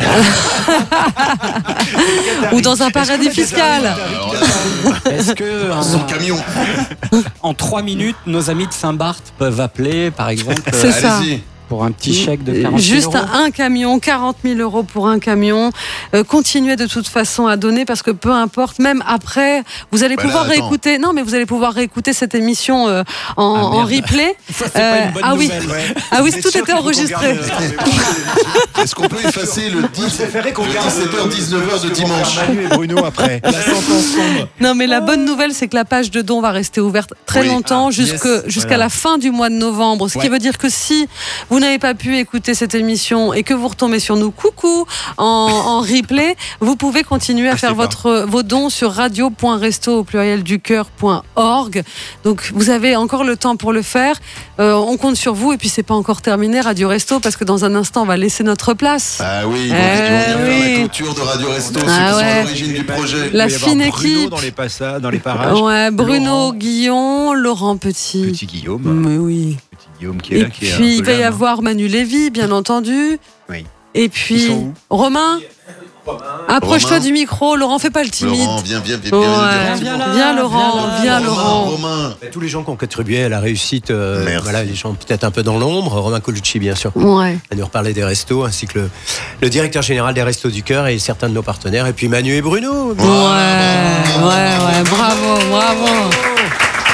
Ou dans un paradis fiscal. Alors là, Est-ce que son en, camion. en trois minutes, nos amis de Saint-Barth peuvent appeler, par exemple, C'est euh, ça. Allez-y. pour un petit chèque de quarante mille Juste euros un camion, quarante mille euros pour un camion. Euh, continuez de toute façon à donner parce que peu importe, même après, vous allez Bah là, pouvoir attends. réécouter. Non, mais vous allez pouvoir réécouter cette émission euh, en, Ah, en merde. replay. Ça, c'est pas Euh, une bonne ah oui, nouvelle. ah oui, Vous êtes tout sûr était qu'il faut qu'on enregistré. garde- Est-ce qu'on peut effacer le préférais qu'on garde dix-sept heures dix-neuf heures de dimanche? Manu et Bruno après. La sentence sombre. Non, mais la bonne nouvelle, c'est que la page de don va rester ouverte très Oui. longtemps, Ah, jusque- yes. jusqu'à Voilà. la fin du mois de novembre. Ce qui Ouais. veut dire que si vous n'avez pas pu écouter cette émission et que vous retombez sur nous, coucou, en, en replay, vous pouvez continuer à Ah, faire c'est votre, vos dons sur radio.resto au pluriel du cœur.org. Donc, vous avez encore le temps pour le faire. Euh, on compte sur vous. Et puis, c'est pas encore terminé, Radio Resto, parce que dans un instant, on va laisser notre place. Ah oui, ils vont, Eh ils vont venir faire oui. la clôture de Radio Resto, ceux Ah qui sont ouais. à l'origine du projet. La Il va y avoir fine Bruno équipe. dans les passages, dans les parages. Ouais, Bruno, Laurent. Guillon, Laurent Petit. Petit Guillaume. Mais oui. Petit Guillaume qui est Et là. qui est un puis, il peu va y l'âme. avoir Manu Lévy, bien entendu. Oui. Et Ils puis, sont où Romain, approche-toi Romain. du micro. Laurent, fais pas le timide. Laurent, viens, viens, viens, Ouais. viens, viens, Viens, viens. Laurent, viens, Romain, Laurent. Romain. Tous les gens qui ont contribué à la réussite, euh, Merci. voilà, les gens peut-être un peu dans l'ombre, Romain Colucci bien sûr, Ouais. à nous reparler des restos, ainsi que le, le directeur général des Restos du Cœur et certains de nos partenaires, et puis Manu et Bruno. Ouais, ouais, ouais, bravo, bravo.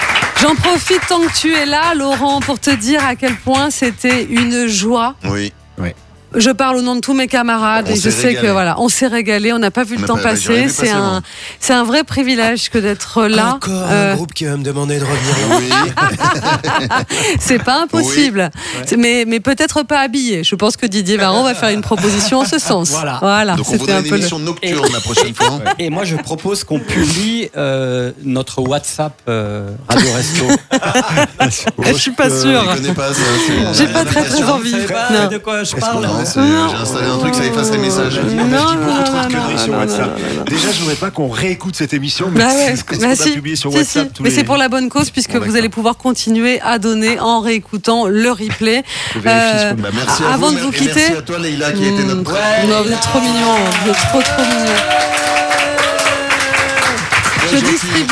J'en profite tant que tu es là, Laurent, pour te dire à quel point c'était une joie. Oui. Ouais. Je parle au nom de tous mes camarades On et je s'est sais régalé. que voilà, on s'est régalé, on n'a pas vu On le n'a temps pas- bah, j'aurais passer. vu C'est passer, un, moi. c'est un vrai privilège que d'être là. Encore Euh, un groupe qui va me demander de revenir. Oui. c'est pas impossible, C'est- mais, mais peut-être pas habillé. Je pense que Didier Varro va faire une proposition en ce sens. Voilà. voilà Donc on c'était voudrait un une peu le- émission nocturne la prochaine fois. Et moi, je propose qu'on publie euh, notre WhatsApp euh, Radio Resto. Je suis pas sûre. Je connais pas ça. c'est- J'ai pas très très envie. Vous savez pas Non. de quoi je Est-ce parle qu'on- c'est- Non. J'ai installé un truc, ça efface les messages. Non, On a dit non, beaucoup trop non, de conneries non, sur non, WhatsApp. non, non, non. Déjà, je voudrais pas qu'on réécoute cette émission, mais Bah ouais, c'est ce qu'on bah a si, publié sur si, WhatsApp. si. tous Mais les- c'est pour la bonne cause puisque Bon, vous d'accord. allez pouvoir continuer à donner en réécoutant le replay. Je vérifie ce qu'on- Bah, merci à Avant vous, de vous et merci quitter, à toi Leïla qui était notre Mmh, non, vous êtes trop mignons, vous êtes trop trop mignons. Je gentil. distribue